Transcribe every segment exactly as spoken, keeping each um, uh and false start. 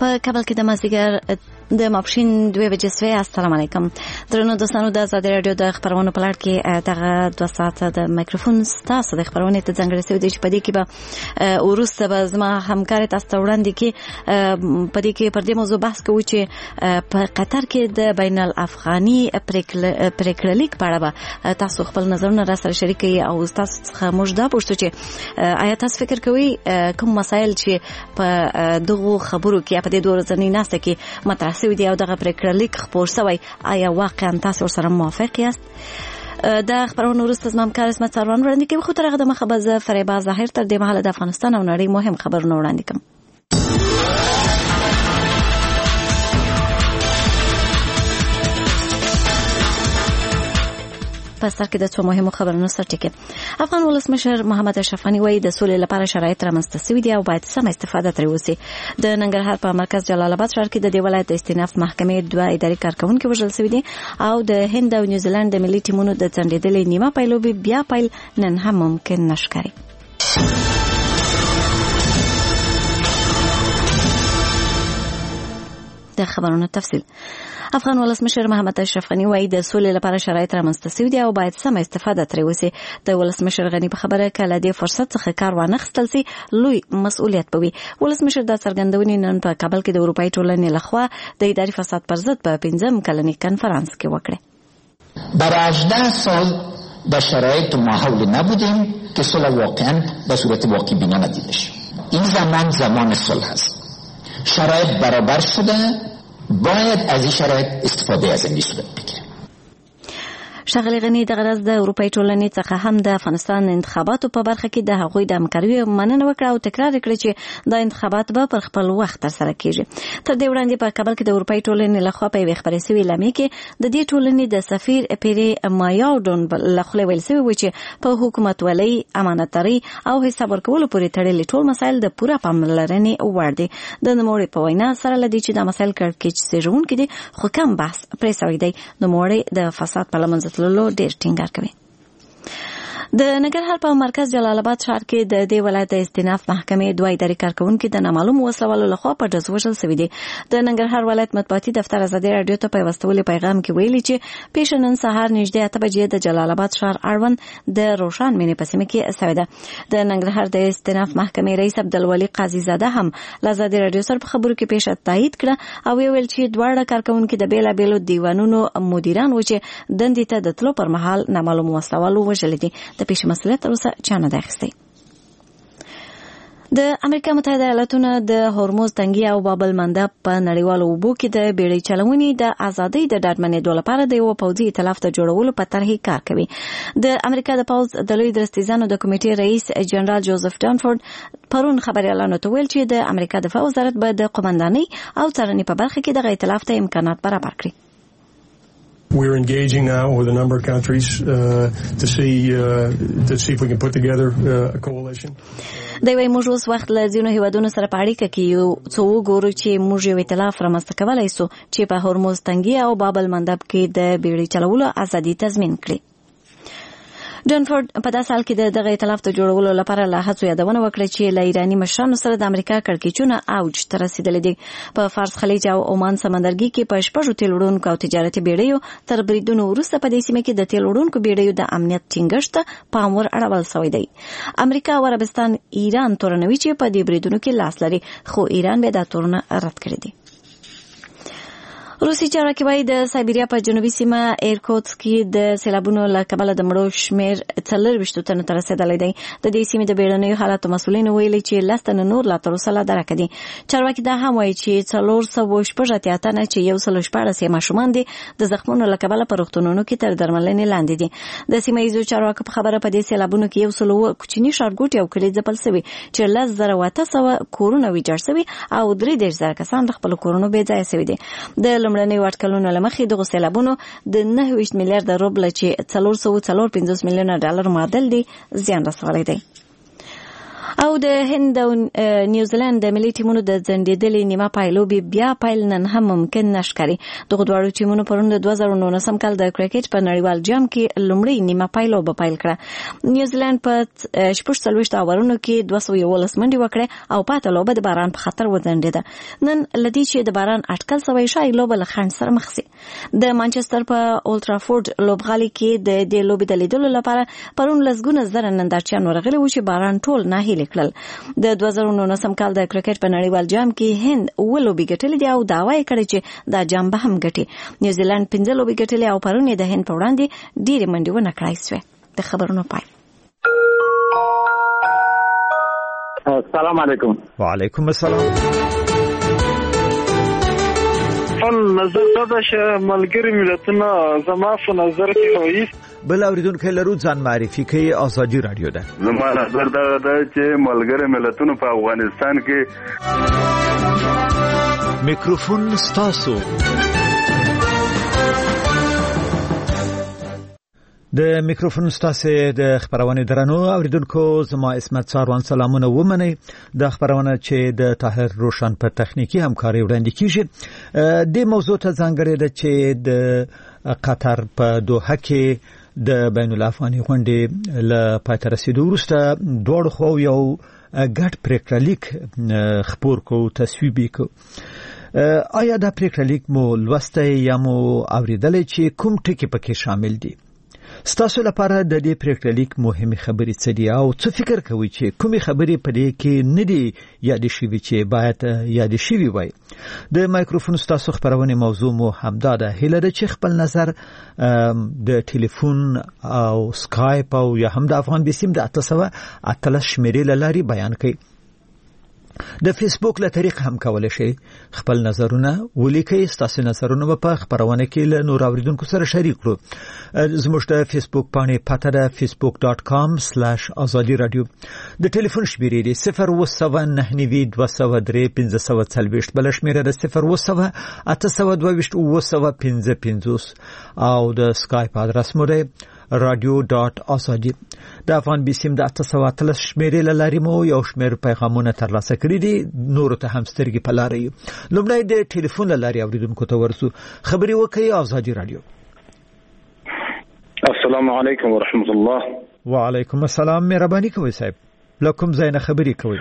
په کابل کې د مازدیګر د ماپښین دوه بجې سوې. السلام علیکم درنو دوستانو، د آزادي رادیو د خبرونو په لړ کې دغه دوه ساعته د مایکروفون ستاسو د خبرونې ته ځانګړی شوی دی چې په دې کې به وروسته به زما همکار تاسو ته وړاندې کې په دې کې پر دې موضوع بحث کوو چې په قطر کې د بین الافغاني پریکړه لیک په اړه به تاسو خپل نظرونه را سره شریک کړئ او تاسو څخه موږ دا پوښتو چې آیا تاسو فکر کوئ کوم مسایل چې په دغه خبرو کې په دې دوه ورځې ناسته کې مطرح شوی دی او دغه پریکړه لیک خپور شوی، آیا واقعا تاسو سره موافق یاست؟ د خبرونو وروسته زما همکار اسمت سروان وړاندې کوي، خو تر هغه دمخه به زه فریبا ظاهر تر دې مهاله د افغانستان او نړۍ مهم خبرونه وړاندې کوم. په سر کې د څو مهمو خبرونو سرټکی. افغان ولسمشر محمد اشرف غنی وایي د سولې لپاره شرایط رامنځته شوي دي او باید سم استفاده ترې وشي. د ننګرهار په مرکز جلال آباد ښار کې د دې ولایت د استیناف محکمې دوه اداري کارکونکي وژل شوي دي او د هند او نیوزیلند د ملي ټیمونو د څنډېدلې نیمه پیلوبې بیا پیل نن هم ممکن نشکري. د خبرونو تفصیل. افغان ولسمشر محمد اشرف غنی وایي د سولې لپاره شرایط رامنځته شوي دي او باید سم استفاده ترې وشي. د ولسمشر غنی په خبره کله د فرصت څخه کار وانخستل سي لوی مسؤلیت به وي. ولسمشر د څرګندونې نن په کابل کې د اروپאי ټولنې لخوا د اداري فساد پر ضد په پنځم کلنی کنفرانس کې وکړه. برای هجده سال در شرایط ماحول نبودیم که صلح واقعا به صورت واقعی بینی ندیده شد. این زمان زمان صلح است. شرایط برابر شده، باید از این شرایط استفاده از این صورت بگیریم. ښاغلي غني د غرض د اروپאי ټولنې څخه هم د افغانستان انتخاباتو په برخه کې د هغوی د همکارۍ مننه وکړه او تکرار کړ چې د انتخابات به پر خپل وخت ترسره کیږي. تر دې وړاندې په کابل کې د اروپאי ټولنې لخوا په یوې خبرې شوې اعلامیې کې د دې ټولنې د سفیر پیری مایاوډون لخوا ویل شوی و چې په حکومتولۍ، امانتدارۍ او حساب ورکولو پورې تړلي ټول مسایل د پوره پاملرنې وړ دي. د نوموړي په وینا سره لدی چې د مسایل کړکېچ سيژونکي دي خو کم بحث پرې شوی دی. نوموړي د فساد په لمنځه تللو ډېر ټینګار کوي. د ننګرهار په مرکز جلال آباد ښار کې د دې ولایت د استیناف محکمې دوه اداري کارکونکي د نامعلومو وسلوالو لخوا په ډز وژل شوي دي. د ننګرهار ولایت مطبوعاتي دفتر ازادي راډیو ته په وستولي پیغام کې ویلي چې پیش نن سهار نږدې اته بجې د جلال آباد ښار اړوند د روشان مینې په سیمه کې شوې ده. د ننګرهار د استیناف محکمې رئیس عبدالولي قاضي زاده هم له ازادي راډیو سره په خبرو کې پیش تایید کړه او ویل چې دواړه کارکونکي د بیلابیلو دیوانونو مدیران و چې دندې ته د تلو پر مهال نامعلومو وسلوالو وژلي دي. د پیش مسؤلیت اوسه چانه ده اخیستی. د امریکا متحده ایالاتونو د هرمز تنګي او باب المندب په نړیوالو اوبو کې د بیړۍ چلونې د ازادۍ د ډاډمنېدو لپاره د یو پوځي ائتلاف د جوړولو په طرح کار کوي. د امریکا د پوځ د لوی درستیزانو د کمیټې رئیس جنرال جوزف ډانفورد پرون خبريالانو ته ویل چې د امریکا دفاع وزارت به د قومندانۍ او څارنې په برخه کې د ائتلاف ته امکانات برابر کړي. We're engaging now with a number of countries uh, to see uh, to see if we can put together uh, a coalition. د وی موږ اوس وخت له ځینو هیوادونو سره په اړیکه کې یو څو وګورو چې موږ یو ائتلاف رامنځته کولی سو چې په هرمز تنګي او باب المندب کې د بیړۍ چلولو ازادي تضمین کړي. ډانفورد په داسې حال کې د دغه ائتلاف د جوړولو لپاره له هڅو یادونه وکړه چې له ایراني مشرانو سره د امریکا کړکېچونه اوج ته رسیدلي دي. په فارس خلیج او عمان سمندرګي کې په شپږو تیل وړونکو او تجارتي بیړیو تر بریدونو وروسته په دې سیمه کې د تیل وړونکو بیړیو د امنیت ټینګښت ته پام ور اړول شوی دی. امریکا او عربستان ایران تورنوي چې په دې بریدونو کې لاس لري، خو ایران به دا تورنه رد کړی دی. روسي چارواکي وايي د سایبریا په جنوبي سیمه ایرکوتسک کې د سیلابونو له کبله د مړو شمېر څلورویشت تنو ته رسېدلی دی. د دې سیمې د بیړنیو حالاتو مسؤلینو ویلي چې لس تنه نور لا تر اوسه لا درکه دي. چارواکي دا هم وایي چې څلور سوه شپږ اتیا تنه چې یو سل شپاړس یې ماشومان دي د زخمونو له کبله په روغتونونو کې تر درملنې لاندې دي. د سیمه ییزو چارواکو په خبره په دې سیلابونو کې یو سل اووه کوچني ښارګوټي او کلي ځپل شوي چې لس زره او اته سوه کورونه ویجاړ شوي او درې دېرش زره کسان د خپلو کورونو بې ځایه شوي دي. د لومړنیو اټکلونو له مخې دغو سیلابونو د نهه ویشت میلیارډه روبله چې څلور سوه څلور پنځوس میلیونه ډالر معادل دي زیان رسولی دی. او د هند او نیوزیلند د ملي ټیمونو د ځنډېدلې نیمه پایلوبي بیا پایل نن هم ممکن نشکري. دغه دواړو ټیمونو پرون د دوه زره نولسم کال د کرکټ په نړیوال جام کې لومړی نیمه پایلوبه پیل کړه. نیوزیلند په شپږ څلوېښت اورونو کې دوه سوه یولس منډې وکړې او پاته لوبه د باران په خطر وځنډېده. نن لدی چې د باران اټکل سوی شای لوبه له خنډ سره مخ سي. د مانچستر په اولټرافورد لوبغالي کې د دې لوبې د لیدلو لپاره پرون لسګونه زره نندارچیان ورغلي و چې باران ټول نه کړل. د دوه زره نولسم کال د کرکټ په نړیوال جام کې هند اوه لوبې ګټلې دي او دعوا یې کړې چې دا جام به هم ګټي. نیوزیلند پنځه لوبې ګټلې او پرون یې د هند په وړاندې ډېرې منډې ونه کړای سوې. د خبرونو پای. السلام علیکم. وعلیکم السلام. خپل نظر دا چې ملګری ملتونه زما په نظر کې وایي بل اوریدونکو لرو ځان معرفي کوي. آزادي رادیو ده. زما نظر دا ده چې ملګری ملتونه په افغانستان کې میکروفون ستاسو. د میکروفون ستاسو د خبرونه درنو اوریدونکو زما اسمت ساروان سلامونه ومني. د خبرونه چې د طاهر روشن په تخنیکی همکاري وړاندې کیږي. د موضوع ته ځانګړی ده چې د قطر په دوحه کې د بین الافغاني غونډې له پاتې رسیدو وروسته دوړ خو یو ګډ پریکړلیک خبر کو تصویب کو. آیا دا پریکړلیک مو لوسته یا مو اوریدل چې کوم ټکی پکې شامل دي؟ ستاسو لپاره د دې پریکړلیک مهمه خبرې څه دي او څه فکر کوئ چې کومې خبرې په دې کې نه دي یاد شوي چې باید یاد شوي وای؟ د مایکروفون ستاسو خبرونه موضوع مو همدا ده. هیله ده چې خپل نظر د ټلیفون او سکایپ او یا هم د افغان بسیم د اته سوه اتلس شمیرې لاري بیان کړئ. د فیسبوک له طریق هم کولای شئ خپل نظرونه ولیکئ. ستاسو نظرونه په خبرونه کې له نور اوریدونکو سره شریک کړو. زموږ د فیسبوک باندې پته ده facebook dot com slash azadi radio. د ټلیفون شمیرې دي صفر اووه سوه نهه نوي دوه سوه درې پنځه سوه څلوېښت. بل شمیره ده صفر اووه سوه اته سوه دوه ویشت اووه سوه پنځه پنځوس او د سکایپ ادرس مو ده radio dot azadi. د افغان بسیم د اته سوه اتلس شمیرې له لارې مو یو شمیر پیغامونه ترلاسه کړي دي. نور ته هم سترګې په لاره یو. لومړی د ټلیفون له لارې اوریدونکو ته ورسو. خبرې وکړئ. آزادي رادیو. السلام علیکم ورحمت الله. وعلیکم السلام. مهرباني کوئ صاحب. لکم زین خبرې کوئ.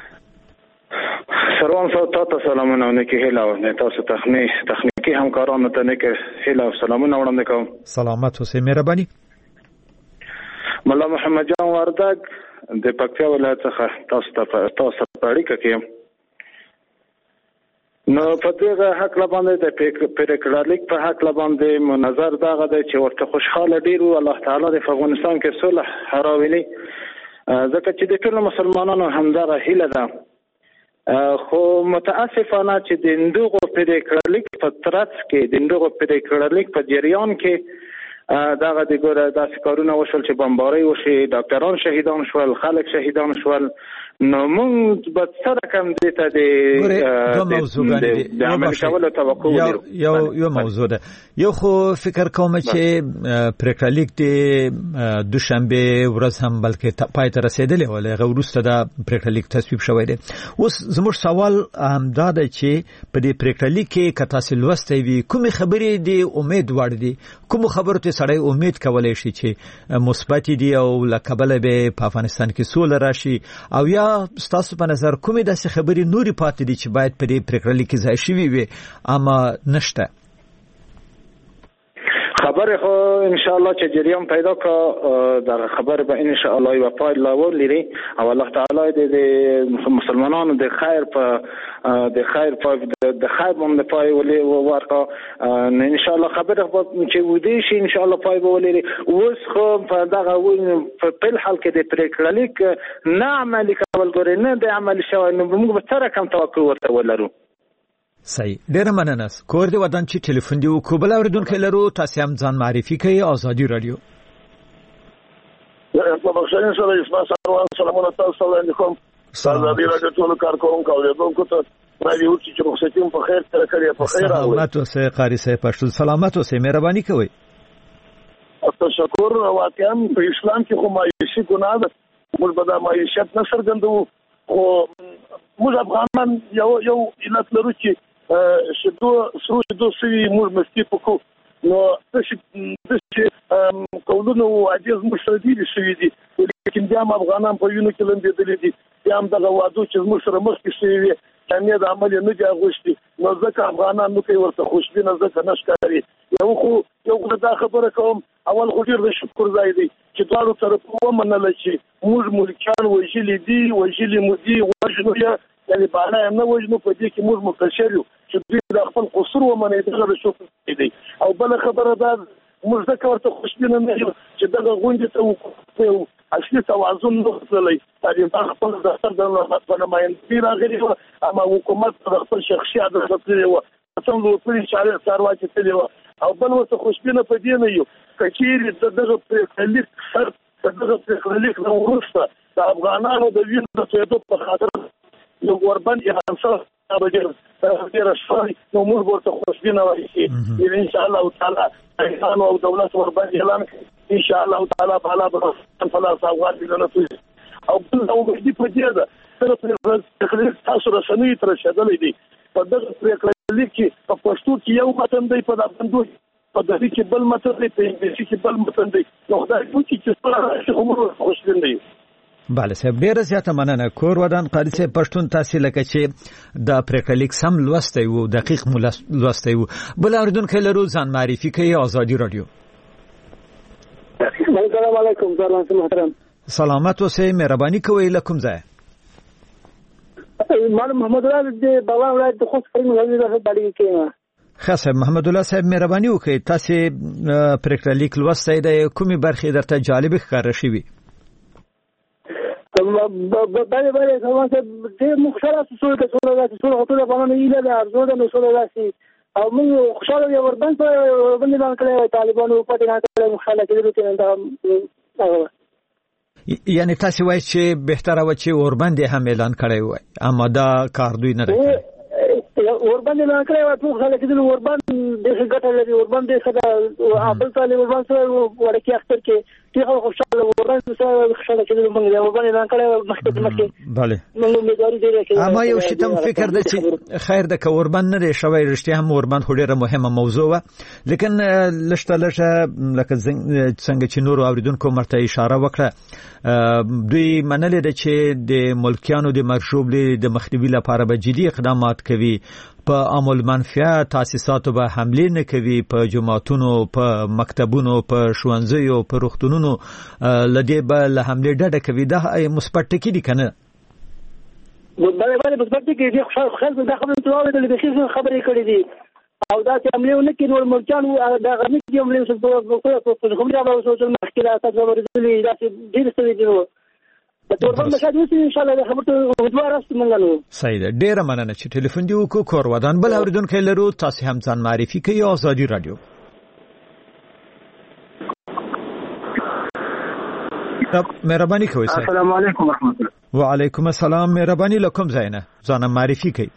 سروان صاحب تاسو سلامونه او نیکی هیله او تاسو تخنیک تخنیکی همکارانو ته نیکی هیله او سلامونه وړاندې کوم. سلامت اوسئ. مهرباني. مولا محمد جان وردګ د پکتیا ولایت څخه تاسو ته تاسو په اړیکه کې نو په دغه حق باندې د پریکړلیک په حق باندې منظر دغه د چې ورته خوشاله ډیر او الله تعالی د افغانستان کې صلح راولي ځکه چې د ټول مسلمانانو همدغه هیله ده. خو متاسفانه چې د اندوغو پریکړلیک په ترڅ کې د اندوغو پریکړلیک په جریان کې داغه د ګوره داسې کارونه وشول چې بمبارۍ وشي، ډاکټران شهیدان شول، خلک شهیدان شول. نو موږ به سره کم دې ته د عمل کولو توقع ولرو. یو یو موضوع ده. یو خو فکر کوم چې پریکړلیک د دوشنبه ورځ هم بلکې پای ته رسیدلی و، هغه وروسته دا پریکړلیک تصویب شوی دی. اوس زموږ سوال همدا ده چې په دې پریکړلیک کې که تاسو لوستی وي کومې خبرې دي امید وړ دي، کومو خبرو ته سړی امید کولی شي چې مثبت دي او له کبله به په افغانستان کې سوله راشي، او یا ستاسو په نظر کومې داسې خبرې نورې پاتې دي چې باید په دې پریکړلیک کې ځای شوي وي اما نشته؟ خبر خو ان شاء الله چې جریان پیدا کا در خبر به ان شاء الله و پایله ولري او الله تعالی د مسلمانانو د خیر په د خیر په د خیر باندې پای ولي ورکا ان شاء الله خبر چې ودی شي ان شاء الله پای ولري. اوس خو په دغه په بل حال کې د پریکړلیک نه عملي کول ګورې نه د عمل شوی نو موږ به سره کم توقع ورته ولرو. صحیح. ډېر مننه. کور دې ودان چې ټلیفون دی او کوبل اوریدونکو لرو. تاسو هم ځان معرفي کړئ. آزادي رادیو. په بخښنې سره اسما سروان سلامونه تاسو وړاندې کوم. آزادي رادیو ټول کارکونکو اوریدونکو ته راځي چې رخصتیم په خیر سره کړی په خیر راوړي. سلامت اوسئ قاری صاحب. پښتون سلامت اوسئ. مهرباني کوئ. تشکر. واقعا په اسلام کې خو مایوسي ګناه ده موږ به د معیشت نه څرګندوو خو موږ افغانان یو یو علت لرو چې شدو سرو شدو سوي موږ مستي پکو نو داسې قولونه او عاجز موږ سره دي شوي دي لیکن بیا هم افغانان په وینو کې لمبېدلي دي بیا هم دغه وعدو چې موږ سره مخکې شوي وي جامې د عمل یې نه دي اغوښتي نو ځکه افغانان نو کوي ورته خوشبینه ځکه نه ښکاري یو خو یو خو دا خبره کوم اول خو ډېر د شکر ځای دی چې دواړو طرفو ومنله چې موږ ملکیان وژلي دي وژلي مو دي وژنو یې یعنې بالا یې نه وژنو په دې کې موږ مقصر یو چې دوی د خپل قصور ومني دغه د شکر دی او بله خبره دا موږ ځکه ورته خوشبینه نه یو چې دغه غونډې ته وکړو اصلي توازن نه وتلی طالبان خپل دفتر د په نمایندګۍ راغلي وه اما حکومت د خپل شخصي عدالت تللې وه څنګه وکړي چارواکي تللې وه او بل ورته خوشبینه په دې نه یو که چیرې د دغه پرېکړه لیک سر د دغه پرېکړه لیک نه وروسته د افغانانو د وینو د تویېدو په خاطر یو اوربند اعلان سوی ډېره شوی نو موږ ورته خوشبینه وایي چې انشاءالله تعالی ایران او دولت وربند اعلان کړي انشاءالله تعالی بالا به فلاس افغان میلیونه تویي او بل امید په دې ده صرف پرېکړه لیک تاسو رسنیو ته رسېدلی دی په دغه پرېکړه لیک کې په پښتو کې یو متن دی په دبندو په دهلي کې بل متن دی په انګلیسي کې بل متن دی نو خدای وکړي چې څه موږ خوشبین دی بله صاحب ډیره زیاته مننه کور ودان قاری صاحب پښتون تاسو لکه چې د پریکلیک سم لوستي وو دقیق لوستي وو بل اوریدونکو لرو ځان معرفي کوي آزادي رادیو السلام علیکم ځوان محترم سلامت اوسئ مهرباني کوئ لکم ځای مال محمد الله د بابا ولایت د خوست فریم غوړي د باندې کېما خاصه محمد الله صاحب مهرباني وکړئ تاسو پریکلیک لوستي د کومي برخې درته جالب ښکار شي بله بله سلمان صاحب ډېر موږ خوشحاله شو چې سوله راشي سوله خو ټول افغانانو هیله ده ارزو ده نو سوله راشي او موږ خوشحاله یو وربند په وربند اعلان کړی طالبانو پټ اعلان کړی خوشحاله کېدلو چې هغه یعنی تاسو وایئ چې بهتره و چې وربند هم اعلان کړی وای اما دا کار دوی نه کوي وربند اعلان کړی و ټول خوشحاله کېدلو وربند ډېر ګټه لري وربند ډېر ښه ده بل طالب وربند سره وړکي اختر کې ټیغه خوشاله وربند سره خوشاله کېدل موږ یو وربند اعلان کړی مخکې مخکې بله موږ امیدواري ډېره کوي اما یو شی تم فکر ده چې خیر ده که وربند نه دی شوی رښتیا هم وربند خو ډېره مهمه موضوع وه لیکن لږ ته لږه لکه څنګه چې نورو اوریدونکو مرته اشاره وکړه دوی منلې ده چې د ملکیانو د مرشوبلې د مخنیوي لپاره به جدي اقدامات کوي په عامل منفعه تاسیساتو به حمله نه کوي په جماعتونو په مکتبونو په ښوونځیو په روغتونونو لدې به له حمله ډډه کوي دا مثبت ټکي دي کنه بله بله مثبت ټکي دي خلک دا خبره تواوي د بخیر خبرې کړې دي او دا چې حمله نه کوي نور ملکان دا غني کې حمله وسو په کوم ځای به وسو مخکې تاسو ورزلي دا چې ډیر څه دي توربان مشاهد وسی ان شاء الله خبرته امیدوار است منګلو صحیح ده ډیره مننه چې ټلیفون دی وکړو کور ودان بل اوریدونکو لرو تاسو هم ځان معرفي کوي آزادي رادیو مهرباني کوئ السلام علیکم ورحمت الله وعلیکم السلام مهرباني لکم زاینه ځان معرفي کوي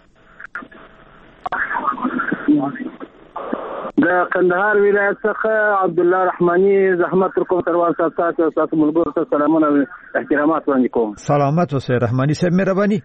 د کندهار ولایت څخه عبد الله رحماني زحمت کوم تروان صاحب تاسو تاسو ملګرو ته سلامونه او احترامات وړاندې کوم سلامات اوسئ رحماني صاحب مهرباني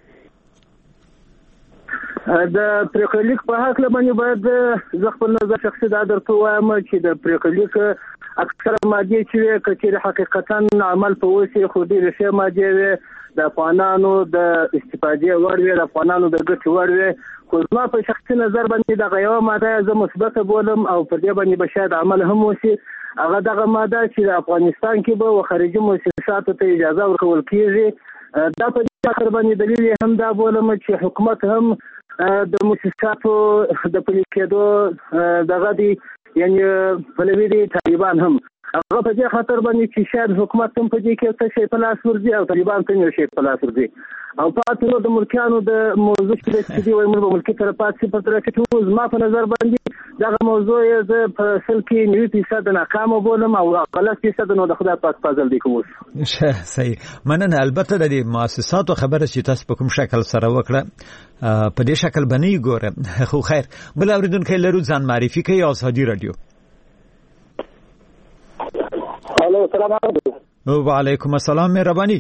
د پریکلیک په حق باندې باید ځ خپل نظر شخصي دا درته وایم چې د پریکلیک اکثره ماده چې کچېره حقیقتا عمل په وسی خو دې رشه ماده د افغانانو د استفادې وړ وي د افغانانو د ګټې وړ وي خو زما په شخصي نظر باندې دغه یو ماده زه مثبته بولم او په دې باندې به شاید عمل هم وشي هغه دغه ماده چې د افغانستان کې به و خارجي مؤسساتو ته اجازه ورکول کېږي دا په دې اخر باندې دلیل هم دا بولم چې حکومت هم د مؤسساتو د پلي کېدو دغه دی یعنی پلوي دي طالبان هم هغه په دې خاطر باندې چې شاید حکومت هم په دې کې څه شي په لاس ورځي او طالبان څنګه شي په لاس ورځي او پاتې نو د ملکیانو د موضوع چې دی وایي موږ ملکی طرف پاتې په تر کې ټول ما په نظر باندې دا موضوع یې په سل کې نیو فیصد ناکام بولم او غلط فیصد نو د خدای پاک فضل دی کوم صحیح مننه البته د مؤسساتو خبره چې تاسو په کوم شکل سره وکړه په دې شکل باندې ګوره خو خیر بل اوریدونکو لرو ځان معرفي کوي آزادي رادیو الو السلام علیکم وعلیکم السلام مهرباني.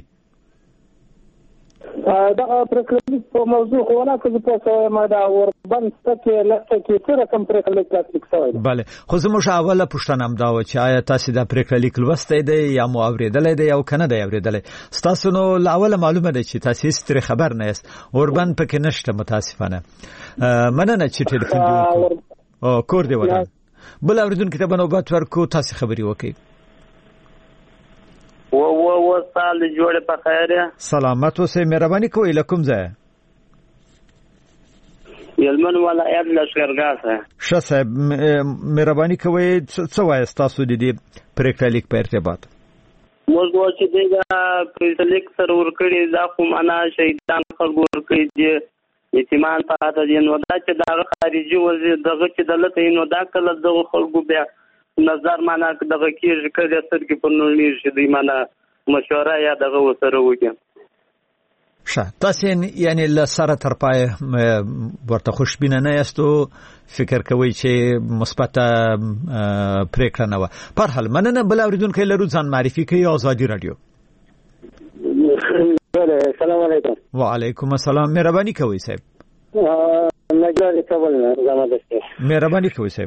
دا پریکړه په موضوع خو نه کوي په ما دا وربند ستکه لکه کې څه رقم پریکړه تطبیق شوی. بله خو زموږ اوله پوښتنه هم دا و چې آیا تاسو دا پریکړه لیک لوستئ دی یا مو اوریدلې دی او کنه دی اوریدلې؟ تاسو نو لاول معلومه ده چې تاسو هیڅ خبر نه یاست. وربند پکې نشته متاسفانه. مننه چې ټلیفون دی او کور دی ودان. بل اوریدونکو ته بنوبت ورکو تاسو خبري وکړئ. و و و سال جوړ په خیر. سلامت اوسئ مهرباني کوئ لکم ځای. یلمن ولایت لشکرګاه څخه. ښه صاحب مهرباني کوئ څه وایي تاسو د دې پریکړه لیک په ارتباط؟ موږ چې دا پریکړه لیک سره ورکړي دا خو معنا شهیدان خلکو ورکړي دي یتیمان پاتې دي نو دا چې دا خارجي وزیر دغه چې دلته نو دا کله دغه خلکو بیا نظر معنا دغه کېږي کله سترګې په نړۍ شي دی معنا مشوره یا دغه وسره وکړي. ښه تاسو یعنی له سره تر پای ورته خوشبینه نه یاستو فکر کوئ چې مثبت پریکړه نه و. په هر حال مننه. بل اوریدونکو لرو ځان معرفي کوي. آزادي رادیو. السلام علیکم. وعلیکم السلام مهرباني کوئ صاحب. نګار کابل نه زموږ دسته. مهرباني کوئ صاحب.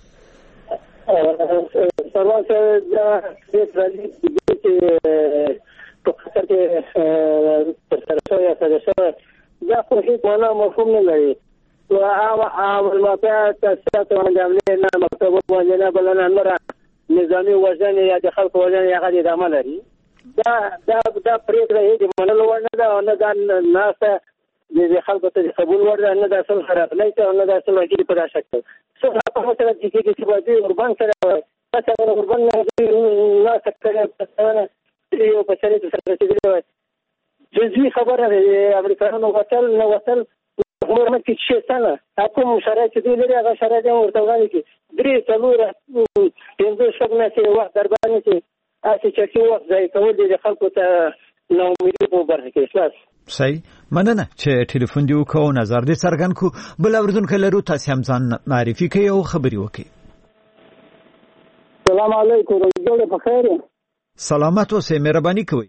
سروان سے رلی چې په خاطر کې ترسره یا سره دا خو هیڅ معنا مفهوم نه لري. او هغه معلومات تاسو ته باندې نه مکتوب باندې نه بلنه نور نظامی وزن یا د خلکو وزن یا غوډه عمل لري. دا دا دا پریکړه هیڅ منلو ورنه ده نه دا ناسه د خلکو ته قبول ورده نه د اصل خراب نه ته نه د اصل وګړي په شکل څه په مثلا چې کې چې باندې وربان سره تاسو وربان نه تکړه تاسو یو په چاري سره چې جزئی خبره ده امریکایانو وصل نه وصل عمره کې څه څنګه کوم شرایط دي لري هغه شرایط ورته وایي چې درې څلور پنځه شپږ نه وخت دربانې چې اسی چې وخت ځای کول دي خلکو ته نو امیدي په برخه کې احساس. صحیح مننه چې ټلیفون دی وکاو نظر دې څرګند کو. بل اوریدونکو لرو تاسو هم ځان معرفي کوي او خبري وکړي. السلام علیکم جوړ په خیر. سلامت اوسئ مهرباني کوئ.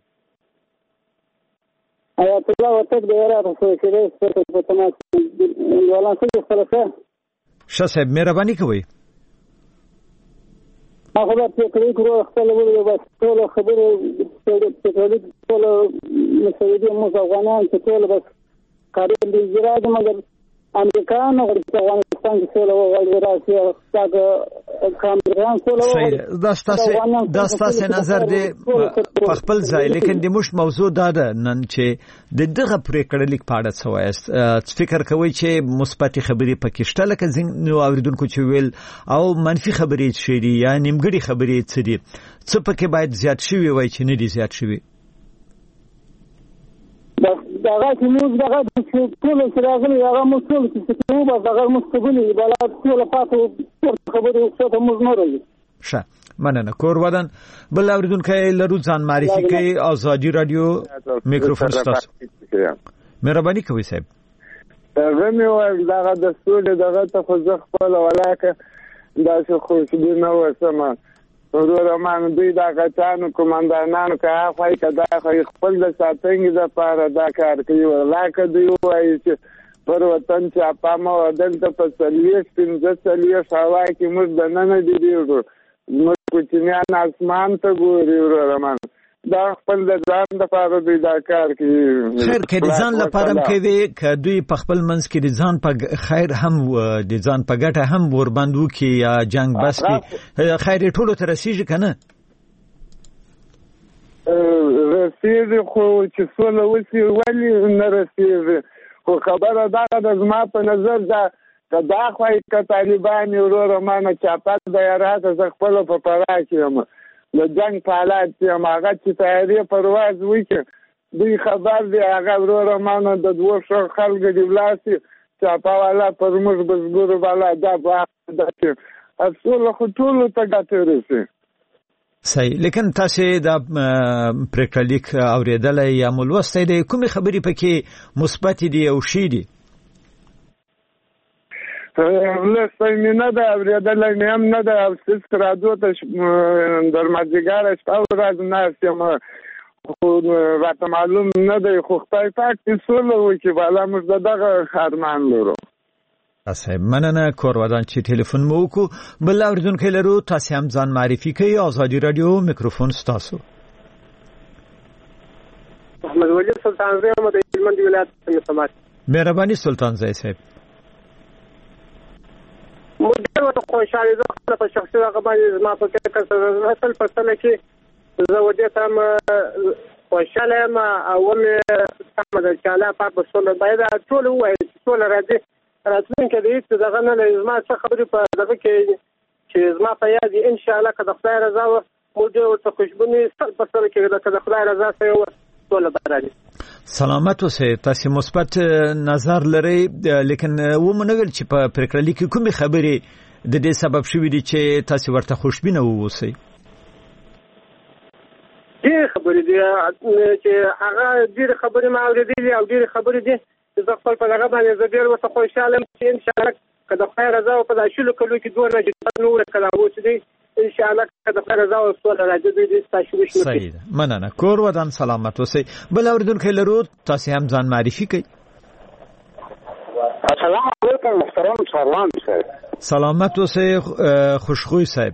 آیا ته ورته د یاره په سره په تماس ولان څه سره ښه صاحب مهرباني کوئ. هغه په کلی کورو خپل ویلو بس ټول خبره په ټول ټول مسعودي مو افغانان چې ټول بس کاري دي جراد مګر امریکایانو ورته افغانستان کې ټول وایي راځي او څنګه کامران ټول وایي دا ستاسو دا ستاسو نظر دی په خپل ځای لیکن د مش موضوع دا ده نن چې د دغه پریکړه لیک پاړه سوایست فکر کوي چې مثبت خبرې پکې شته لکه ځینې اوریدونکو چې ویل او منفي خبرې شي دي یا نیمګړي خبرې څه دي څه پکې باید زیات شي وي چې نه دي زیات شي. دغه چې موږ دغه چې ټول چې راغلي هغه موږ ټول چې څه به دغه مستقبلي بلاد ټول پاتې خبرې څه موږ نه راځي. ښه مننه کور ودان. بل اوریدونکو لرو ځان معرفي کوي. آزادي رادیو میکروفون ستاسو. مهرباني کوئ صاحب. زه مې ویل دغه دستور دغه ته خو زه خپل ولاکه داسې خوشبینه وسم ورور مان دوی دا غچانو کومندانانو که هغه که دا خپل د ساتنګ د پاره دا کار کوي ولاکه دوی وایي چې پر وطن چې پامه دلته په سلیش پنځه سلیش هوا کې موږ د نن دی دیو موږ کوچنیان اسمان ته ګوري ورور مان دا خپل د ځان د پاره دوی دا کار کوي. خیر کې د ځان لپاره کوي که دوی په خپل منځ کې د ځان په خیر هم د ځان په ګټه هم ور باندې کی یا جنگ بس کی خیر ټولو ته رسیږي کنه رسیږي خو چې څول وسی ولی نه رسیږي خو خبره دا د زما په نظر دا دا خو چې طالبان ورور مانه چاپات د یاره ز خپل په پرا کې د جنگ په حالات کې هغه چې تیاری پرواز وکړي دوی خبر دی هغه ورور مانه د دوه شو خلک دی ولاسي چې په والا پر موږ بزګور والا دا د اصول خو ټول ته ګټه رسي. صحیح لیکن تاسو دا پریکړه لیک اوریدل یا ملوسته دي کومې خبرې پکې مثبت دي او شي دي؟ لسته مې نه ده اورېدلی مې هم نه ده او ستاسو راډیو ته در مازدیګره شپه ورځ ناست یم خو راته معلوم نه دی خو خدای پاک دې سوله وکړي بالا موږ د دغه ارمان لرو. صاحب مننه کور ودان چې ټلیفون مو وکړو. بل اوریدونکي لرو تاسو هم ځان معرفي کړئ. آزادي رادیو میکروفون ستاسو. محمد ولی سلطان زئی هم د هلمند ولایت څخه سمات. مهرباني سلطان زئی صاحب. مدیر ورته خوشاله زه خپل په شخصي هغه باندې زما په فکر سره اصل فصله کې زه ودې تم خوشاله ما او مې سم د چاله په بسول باید ټول وای ټول راځي راځم کې دې چې دغه نه زما څه خبرې په دغه کې چې زما په یاد ان شاء الله که د خدای رضا و مدیر ورته خوشبونی سل په سره کې د خدای رضا سره ټول برابر. سلامت اوسئ. تاسو مثبت نظر لرئ لیکن و منویل چې په پریکړه لیکي کومې خبرې د دې سبب شوې دي چې تاسو ورته خوشبینه ووسئ؟ ډېر خبرې دي چې هغه ډېر خبرې ما اورېدلې او ډېر خبرې دي چې زه خپل په هغه باندې زه ډېر ورته خوشحاله یم چې انشاءالله که د خدای رضا په دا شلو کلو کې دوه نجات نور کله اوس دي انشاءالله که د خدای رضا او سوله راځي دوی دې تاسو وشو. صحیح ده. مننه. کور ودان سلامت اوسئ. بل اوریدونکي لرو تاسو هم ځان معرفي کړئ. السلام علیکم محترم سروان صاحب. سلامت اوسئ خوشخوی صاحب.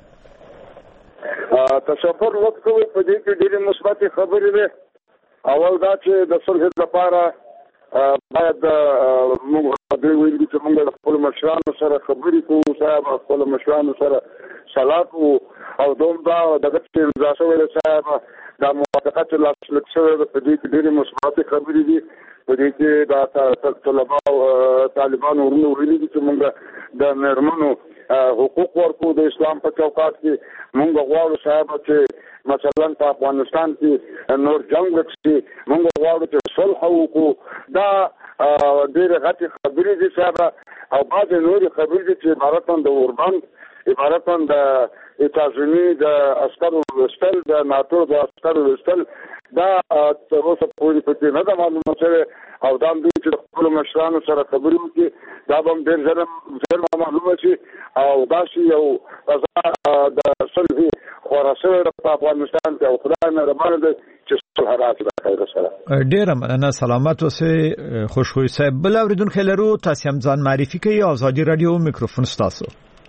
تشکر وکړو په دې کې ډېرې مثبت خبرې دي. اول دا چې د صلح لپاره باید موږ د ویلو چې موږ د خپل مشرانو سره خبرې کوو صاحب خپل مشرانو سره صلاح کوو او دوم دا دغه چې امضا شوی صاحب دا موافقه چې لاسلیک شوی په دې کې ډېرې مثبت خبرې دي. په دې کې دا طلبه او طالبانو ورونو ویلي دي چې موږ د مېرمنو حقوق ورکو د اسلام په چوکاټ کې موږ غواړو صاحب چې مثلا په افغانستان کې نور جنگ وکړي موږ غواړو چې صلح وکړو. دا ډېرې غټې خبرې دي صاحب او بعضې نورې خبرې دي چې عبارتاً د اوربند عبارتاً د اتازمي د عسکرو ویستل د ناتو د عسکرو ویستل دا تر اوسه پورې پکې نه ده معلومه شوې او دا هم دوی چې د خپلو مشرانو سره خبرې وکړي دا به هم ډېر ژر ژر معلومه شي او داسې یو فضا د صلح خورا شوې ده په افغانستان کې او خدای مهربانه دی چې صلح راشي د خیر سره. ډېره مننه. سلامت اوسئ خوشخوی صاحب. بل اورېدونکی لرو تاسو هم ځان معرفي کړئ. آزادي رادیو میکروفون ستاسو.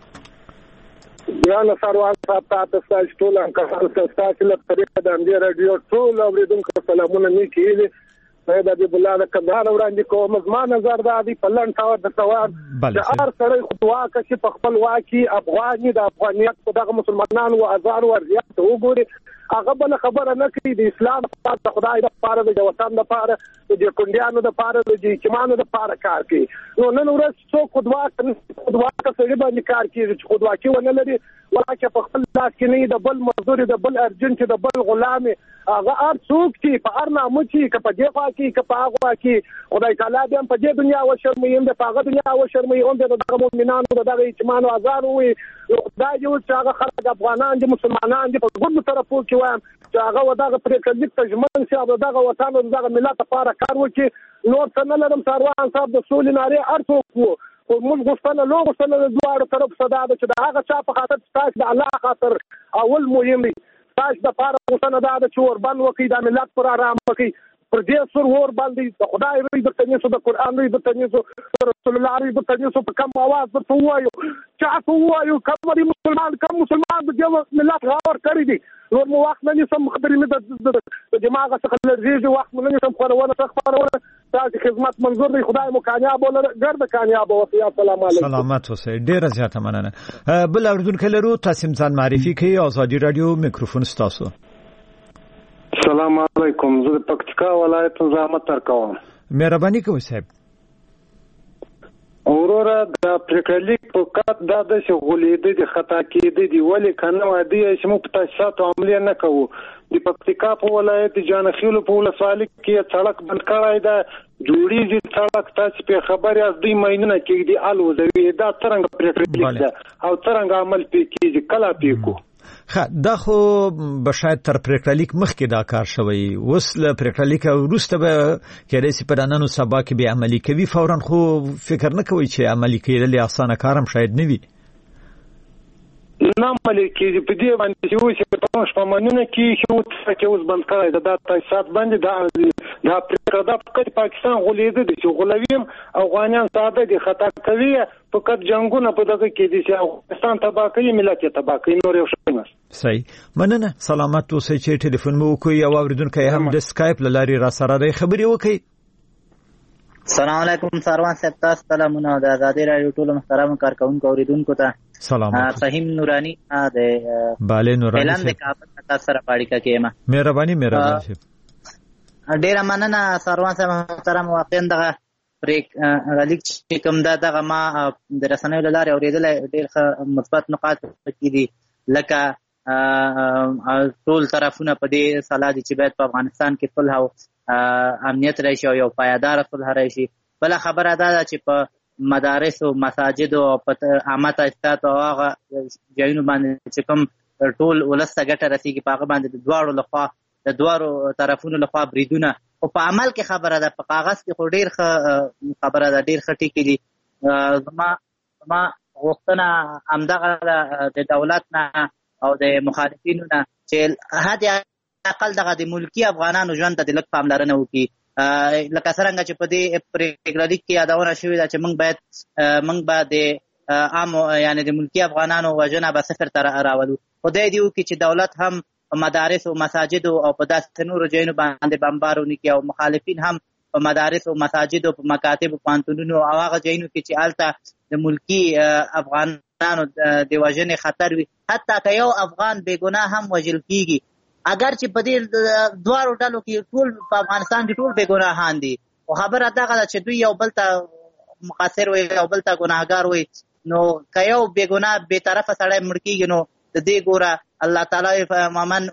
ګرانه سروان صاحب تاسو ستاسو ټول انکار ستاسو له طریقه د امدی رادیو ټول اوریدونکو سلامونه نیکی دي. سید ابي الله د کندهار وړاندې کوم زما نظر دا دی په لن تاو د ثواب چې هر سړی خپل واکه چې په خپل واکي افغاني د افغانیت په دغه مسلمانانو او ازار او ریاست وګوري هغه بل خبره نه کوي د اسلام په خدای د پاره د وطن د پاره د کندیانو د پاره د چمانو د پاره کار کوي. نو نن ورځ څوک خدوا خدوا کوي باندې کار کوي چې خدوا کې ونه لري ولکه په خپل لاس کې نه د بل مزدور د بل ارجن چې د بل غلام هغه ار څوک چې په ار نامو چې کپه دی خوا کې کپه هغه کې خدای تعالی دې په دې دنیا او شرمې هم د هغه دنیا او شرمې هم د دغه مؤمنانو د دغه چمانو ازار وي خدای دې چې هغه خلک افغانان دي مسلمانان دي په ګډو طرفو کې وایم چې هغه وداغه پرې کلیک تجمن شي او دغه وطن او دغه ملت لپاره کار وکړي. نور څه نه لرم سروان صاحب د سولې نارې ارڅو خو موږ غوښتنه لو غوښتنه د دواړو طرف صدا ده چې د هغه چا په خاطر تاسو د الله خاطر اول مهم دی تاسو د پاره غوښتنه ده چې وربند وکړي د ملت پر آرام وکړي پر دې سر ور باندې د خدای ری د تنیسو د قران ری د تنیسو رسول الله ری د تنیسو په کوم आवाज د توایو چا توایو کوم مسلمان کوم مسلمان د ملت غاور کړی دي نور مو وخت نه سم خبرې مې د دماغ څخه لږه وخت مې نه سم خبرونه څخه خبرونه تاسو خدمت منظور دی خدای مو کامیاب ولر ګرد کامیاب اوسئ. السلام علیکم. سلامت اوسئ. ډیره زیاته مننه. بل اوریدونکو لرو تاسو ځان معرفي کړئ. آزادي رادیو میکروفون ستاسو. السلام علیکم. زه د پکتیکا ولایت زحمت تر کوم. مهرباني کوئ صاحب. اورورا د پریکلیک په کات د د شغولې د خطا کېدې دی ولې کنه وادي چې مو په تاسو عملیه نه کوو. د پکتیکا په ولایت جانخیل په ولسوالۍ کې سړک بند کړای دا جوړیږي سړک تاسو په خبره از دوی مینونه کې دی الوزوي دا څنګه پریکلیک ده او څنګه عمل پکې کیږي کله پکې خا دا خو بشاید تر پریکړه لیک مخکې دا کار شوی اوس له پریکړه لیک وروسته به کېدای شي په نننو سبا کې به عملي کوي فورا خو فکر نه کوي چې عملي کېدل اسانه کار هم شاید نه وي نه عملي کېږي په دې باندې چې اوس په شپمنونه کې هیوت کې اوس بند کړی د تاسیسات باندې دا دا پریکړه د پاکستان غولېده دي چې غولویم افغانان ساده دي خطا کوي فقط جنگونه په دغه کې دي چې افغانستان تباه کوي ملت یې تباه کوي نور یو شی نه صحیح مننه سلامت اوسئ چې ټلیفون مو کوي او اوریدونکو هم د سکایپ لاري را سره د خبري وکي السلام علیکم سروان صاحب تاسو سلامونه د آزادی رادیو ټول محترم کارکونکو اوریدونکو ته سلام فهیم نورانی د bale نورانی اعلان د کابل تاسو سره پاړی کا کېما مهرباني مهرباني ډیر مننه سروان صاحب محترم واقعا دغه بریک غلیک چې کوم دا دغه ما د رسنیو لاره اوریدل ډیر مثبت نقاط کړي لکه ټول طرفونه په دې سلا دي چې باید په افغانستان کې صلح او امنیت راشي او یو پایدار صلح راشي بل خبره دا ده چې په مدارس او مساجد او په عامه تاسیسات او هغه ځایونو باندې چې کوم ټول ولسته ګټه رسیږي په هغه باندې د دواړو لخوا د دواړو طرفونو لخوا بریدونه او په عمل کې خبره ده په کاغذ کې خو ډیر خبره ده ډیر ښه ټکي دي زما زما غوښتنه همدغه د دولت نه او د مخالفینو نه چې حد اقل دغه د ملکی افغانانو ژوند ته د لږ پاملرنه وکړي لکه څرنګه چې په دې پریکړه لیک کې یادونه شوې ده چې موږ باید موږ به د عام یعنی د ملکی افغانانو وژنه به صفر ته راولو خدای دې وکړي چې دولت هم په مدارس او مساجد او په داسې نورو ځایونو باندې بمبار ونه کړي او مخالفین هم په مدارس او مساجد او په مکاتب او پوهنتونونو او هغه ځایونو کې چې هلته د ملکی افغانانو د وژنې خطر وي حتی که یو افغان بې ګناه هم وژل کېږي اگر چې په دې دواړو ډلو کې ټول په افغانستان کې ټول بې ګناهان دي او خبره دغه ده چې دوی یو بل ته مقصر وي یو بل ته ګناهګار وي نو که یو بې ګناه بې طرفه سړی مړ کېږي نو د دې ګوره الله تعالی ومن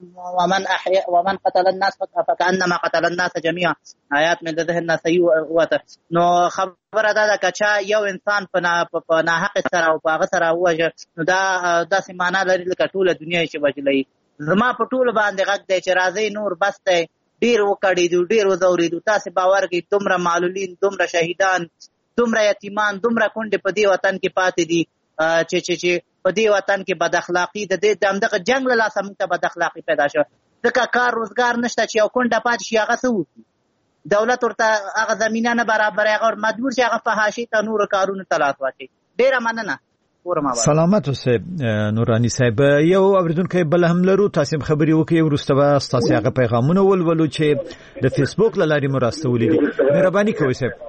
ومن احیا ومن قتل الناس فكانما قتل الناس جميعا آیات مې د ذهن نه صحیح وته نو خبره دا ده که چا یو انسان په ناحق سره او په هغه سره ووژه نو دا داسې معنا لري لکه ټوله دنیا چې وژلی زما په ټولو باندې غږ دی چې راځئ نور بس دی ډېر وکړېدو ډېر وځورېدو تاسې باور کوئ دومره معلولین دومره شهیدان دومره یتیمان دومره کونډې په دې وطن کې پاتې دي چې چې چې په دې وطن کې بد اخلاقي د دې د همدغه جنګ له لاسه موږ ته بد اخلاقي پیدا شوه ځکه کار روزګار نشته چې یو کونډه پاتې شي هغه څه وکړي دولت ورته هغه زمینه نه برابروي هغه مجبور شي هغه فحاشۍ ته نورو کارونو ته لاس واچوي ډېره مننه سلامت اوسئ نورانی صاحب یو اوریدونکی بل هم لرو تاسو خبري وکړئ ورسته به تاسو هغه پیغامونه ولولو چې د فیسبوک لاري مراسته ولیدي مهرباني کوئ صاحب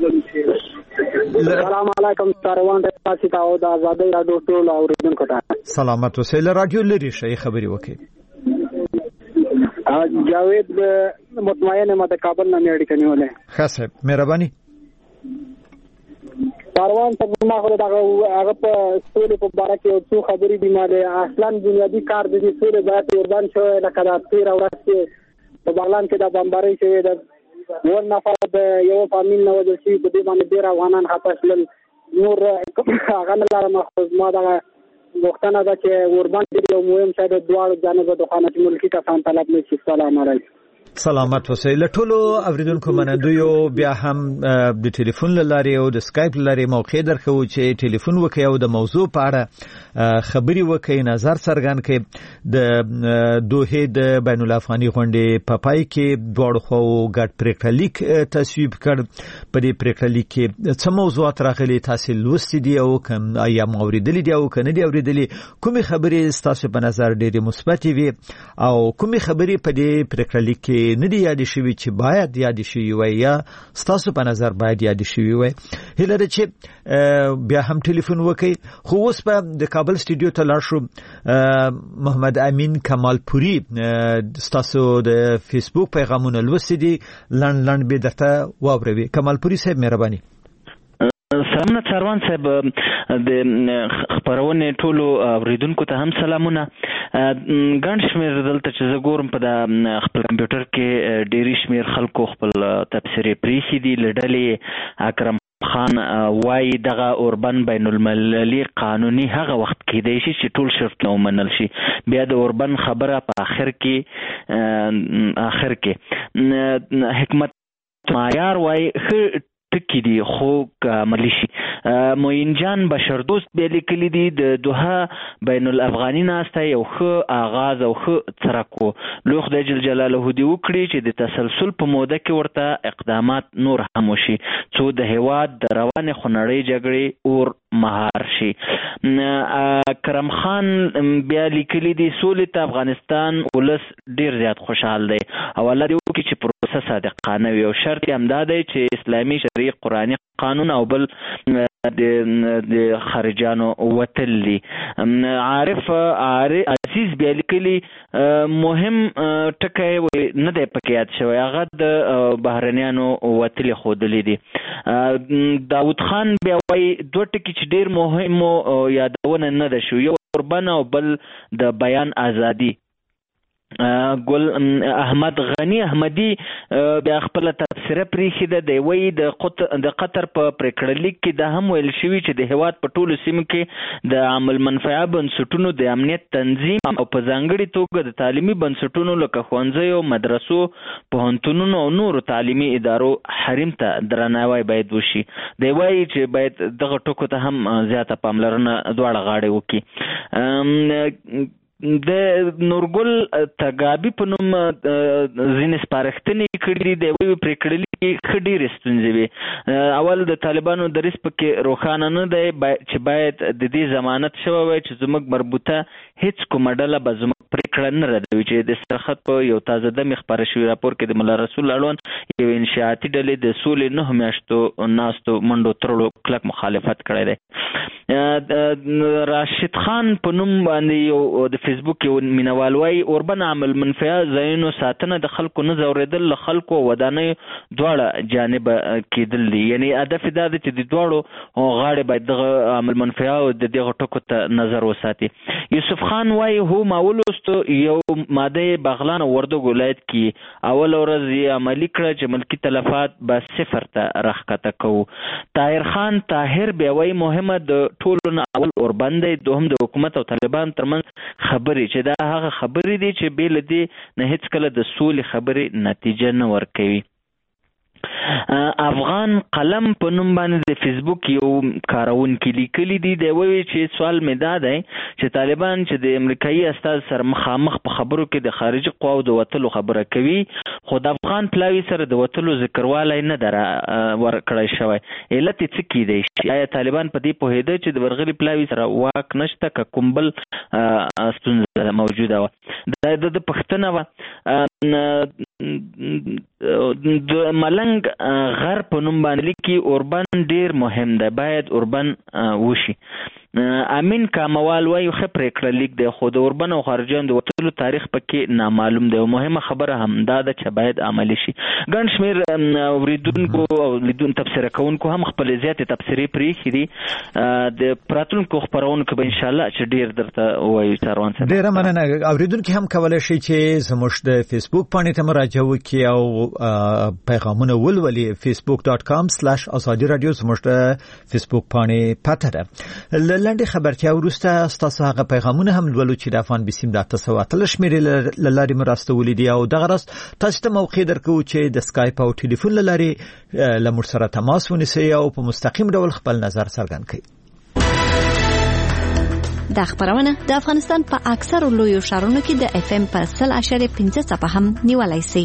السلام علیکم سروان تاسو ته او د آزادی رادیو ټول اوریدونکو ته سلامت اوسئ له رادیو لري شي خبري وکړئ جاوید مطمئن ما د کابل نه اړیکه نیولې ښه صاحب مهرباني سروان ته ما خو دا هغه په سولې په باره کې یو څو خبرې دي ماله اصلا بنیادی کار د دې سولې باید اردن شوی لکه دا تیر ورځ کې په بغلان کې دا بمباري شوې ده ور نفر د یو فامیل نه وځي چې په دې باندې ډیر افغانان خطا شول نور هغه نه لاره مخصوص ما دا وختونه دا چې اردن دې یو مهم شاید دواړو جانب د خانه ملکی کسان طلب نشي سلام علیکم سلامت اوسئ له ټولو اوریدونکو منندویو بیا هم د ټلیفون لاري او د سکایپ لاري موقع درکو چې ټلیفون وکړي او د موضوع په اړه خبري وکړي نظر څرګند کړي د دوه د بین الافغاني غونډې په پای کې دواړو خو ګډ پریکړه لیک تصویب کړ په دې پریکړه لیک کې څه موضوعات راغلي تاسو لوستي دي او کوم ایا موریدلې دي او کنه دي اوریدلې کومې خبرې تاسو په نظر ډېرې مثبت وي او کومې خبرې په دې پریکړه لیک کې ندی یاد شوی چې باید یاد شوی وي یا تاسو په نظر باید یاد شوی وي هله چې بیا هم ټلیفون وکي خو اوس په د کابل سټوډیو ته لاړ شو محمد امین کمالپوري تاسو د فیسبوک پیغامونه لوستي دي لند لند به درته واوروي کمالپوري صاحب مهرباني سلامونه سروان صاحب د خبرونه ټولو اوریدونکو ته هم سلامونه ګڼ شمېر دلته چې زه ګورم په د خپل کمپیوټر کې ډېری شمېر خلکو خپل تبصرې پریښي دي له ډلې اکرم خان وای دغه اوربن بین المللي قانوني هغه وخت کېدای شي چې ټول شرطونه ومنل شي. بیا د اوربن خبره په آخر کې آخر کې حکمت معیار وای ښه ټکی دی خو عملی شي. معین جان بشردوست به لیکلي دي د دوحه بین الافغاني ناسته یو ښه آغاز او ښه څرک و. لوی خدای جل جلاله دې وکړي چې د تسلسل په موده کې ورته اقدامات نور هم وشي څو د هېواد د روانې خونړۍ جګړې اور مهار شي. کرم خان بیا لیکلي دي سولې ته افغانستان ولس ډیر زیات خوشحال دی او الله دې وکړي چې پروسه صادقانه وي او شرط یې همدا دی چې اسلامي شرعي قرآني قانون او بل د خارجانو وتل دي. عارف عزیز بیا لیکلي مهم ټکی نه دی پکې یاد شوی هغه د بهرنیانو وتلې ښودلې دي. داود خان بیا وایي دوه ټکي چې ډېر مهم یادونه نه ده شوي یو اوربن او بل د بیان ازادي. ګل احمد غنی احمدی بیا خپل تبصره پریښې ده دی وایي د قطر په پریکړه لیک کې دا هم ویل شوي چې د هېواد په ټولو سیمو کې د عامل منفعه بنسټونو د امنیت تنظیم او په ځانګړې توګه د تعلیمي بنسټونو لکه ښوونځیو مدرسو پوهنتونونو او نورو تعلیمي ادارو حریم ته درناوی باید وشي. دی وایي چې باید دغه ټکو ته هم زیاته پاملرنه دواړه غاړې وکړي. د نورګل تګابي په نوم ځینې سپارښتنې کړي دي. د یوې پرېکړې کې ښه ډېرې ستونزې وي. اول د طالبانو دریځ پکې روښانه نه دی چې باید د دې ضمانت شوی وای چې زموږ مربوطه هیڅ کومه ډله به زموږ پرېکړه نه ردوي. چې د سرخط په یو تازه دمې خپاره شوي راپور کې د ملا رسول اړوند یو انشاءاتي ډلې د سولې نهو میاشتو ناستو منډو ترړو کلک مخالفت کړی دی. راشد خان په نوم باندې یو د فیسبوک یو مینوال وایي اوربن عامل منفعه ځایونو ساتنه د خلکو نه ځورېدل له خلکو او ودانیو دواړه جانبه کېدل دي. یعنی هدف دا دی چې د دواړو غاړې باید دغه عامل منفعه او د دغه ټکو ته نظر وساتي. یوسف خان وایي هو ما ولوستو یو ماده بغلان او وردګ ولایت کې اول ورځ یې عملي کړه چې ملکي تلفات به صفر ته راښکته کوو. طاهر خان طاهر بیا وایي مهمه د ټولو نه اول اوربن دی دوهم د حکومت او طالبان ترمنځ خبرې چې دا هغه خبرې دي چې بې له دې نه هیڅ کله د سولې خبرې نتیجه نه ورکوي. افغان قلم په نوم باندې د فیسبوک یو کارونکي لیکلي دي. دی وایي چې سوال مې دا دی چې طالبان چې د امریکایي استازي سره مخامخ په خبرو کې د خارجي قواو د وتلو خبره کوي خو د افغان پلاوي سره د وتلو ذکروالی نه ده ورکړی شوی. علت یې څه کیدی شي؟ آیا طالبان په دې پوهېده چې د ورغلي پلاوي سره واک نشته که کوم بل ستونزه موجوده وه؟ دا د پوښتنه وه. د ملنګ غر په نوم باندې لیکي اوربن ډیر مهم دی باید اوربن وشي. امین کاموال وایي ښه پرېکړه لیک دی خو د اوربن او خارجیانو د وتلو تاریخ پکې نامعلوم دی او مهمه خبره هم دا ده چې باید عملي شي. ګڼ شمېر اورېدونکو او لیدون تبصره کوونکو هم خپلې زیاتې تبصرې پرېښې دي. د راتلونکو خپرونو کې به انشاءالله چې ډېر درته ووایو ساروان صاحب. ډېره مننه. اورېدونکي هم کولی شي چې زموږ د فیسبوک پاڼې ته مراجعه وکړي او پیغامونه ولولي. فیسبوک ډاټ کام سلاش ازادي راډیو زموږ د فیسبوک پاڼې پته ده. لنډه خبرتیا وروسته ستاسو هغه پیغامونه هم لولو چې د افغان بسیم د اته سوه اتلس شمېرې له لارې مو راستولي دي او دغه راست تاسو ته موقع درکوو چې د سکایپ او ټلیفون له لارې له موږ سره تماس ونیسئ او په مستقیم ډول خپل نظر څرګند کړئ. دا خبرونه د افغانستان په اکثرو لویو ښارونو کې د اف ام په سل اشاریه پنځه څپه هم نیولای شئ.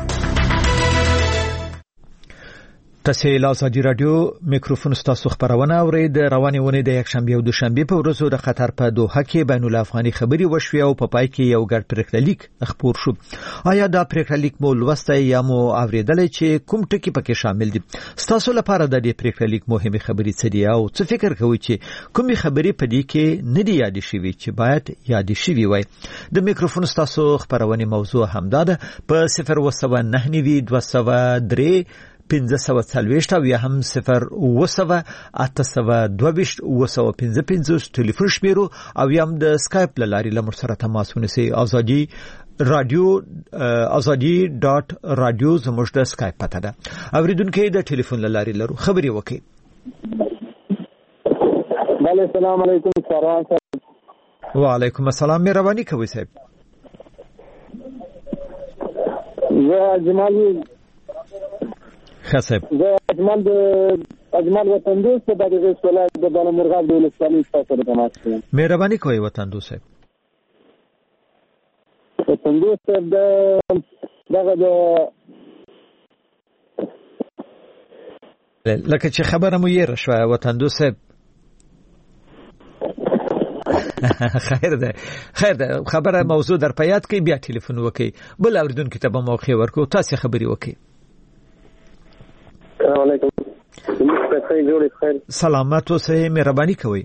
تاسو له ازادي راډیو میکروفون ستاسو خبرونه اورئ. د روانې ونې د یکشنبه او دوشنبه په ورځو د قطر په دوحه کې بین الافغاني خبري وشوي او په پای کې یو ګډ پریکړه لیک خپور شو. آیا دا پریکړه لیک مو لوستی یا مو اوریدل چې کوم ټکي پکې شامل دي؟ ستاسو لپاره د دې پریکړه لیک مهمه خبري څه دي او څه فکر کوئ چې کومې خبري په دې کې نه دي یاد شوي چې باید یاد شوي وای؟ د میکروفون ستاسو خبرونه موضوع همدا ده. په صفر وسوه نه نوي دوه سوه درې پنځه سوه څلوېښت او یا هم صفر اوه سوه اته سوه دوه ویشت اوه سوه پنځه پنځوس ټلیفون شمیرو او یا هم د سکایپ له لارې له موږ سره تماس ونیسئ. ازادي رادیو ازادي ډاټ رادیو زموږ د سکایپ پته ده. اوریدونکو د ټلیفون له لارې لرو خبرې وکړي. بله السلام علیکم سروان صاحب. وعلیکم السلام، مهرباني کوي صاحب. زه اجمل خصب زه اجمل د اجمل وطن دوست د دغه ولایت د بانو مرغاب د ولسوالۍ څخه د تماس کوم. مهرباني کوي وطن دوست صاحب. وطن دوست د دغه د لکه چې خبره مو یې راشوه وطن دوست صاحب. خیر ده خیر ده خبره موضوع در پیاد کې بیا ټلیفون وکي بل اوریدونکو ته به موقع ورکو تاسو خبري وکي. السلام علیکم. سلامت اوسئ، مهرباني کوئ.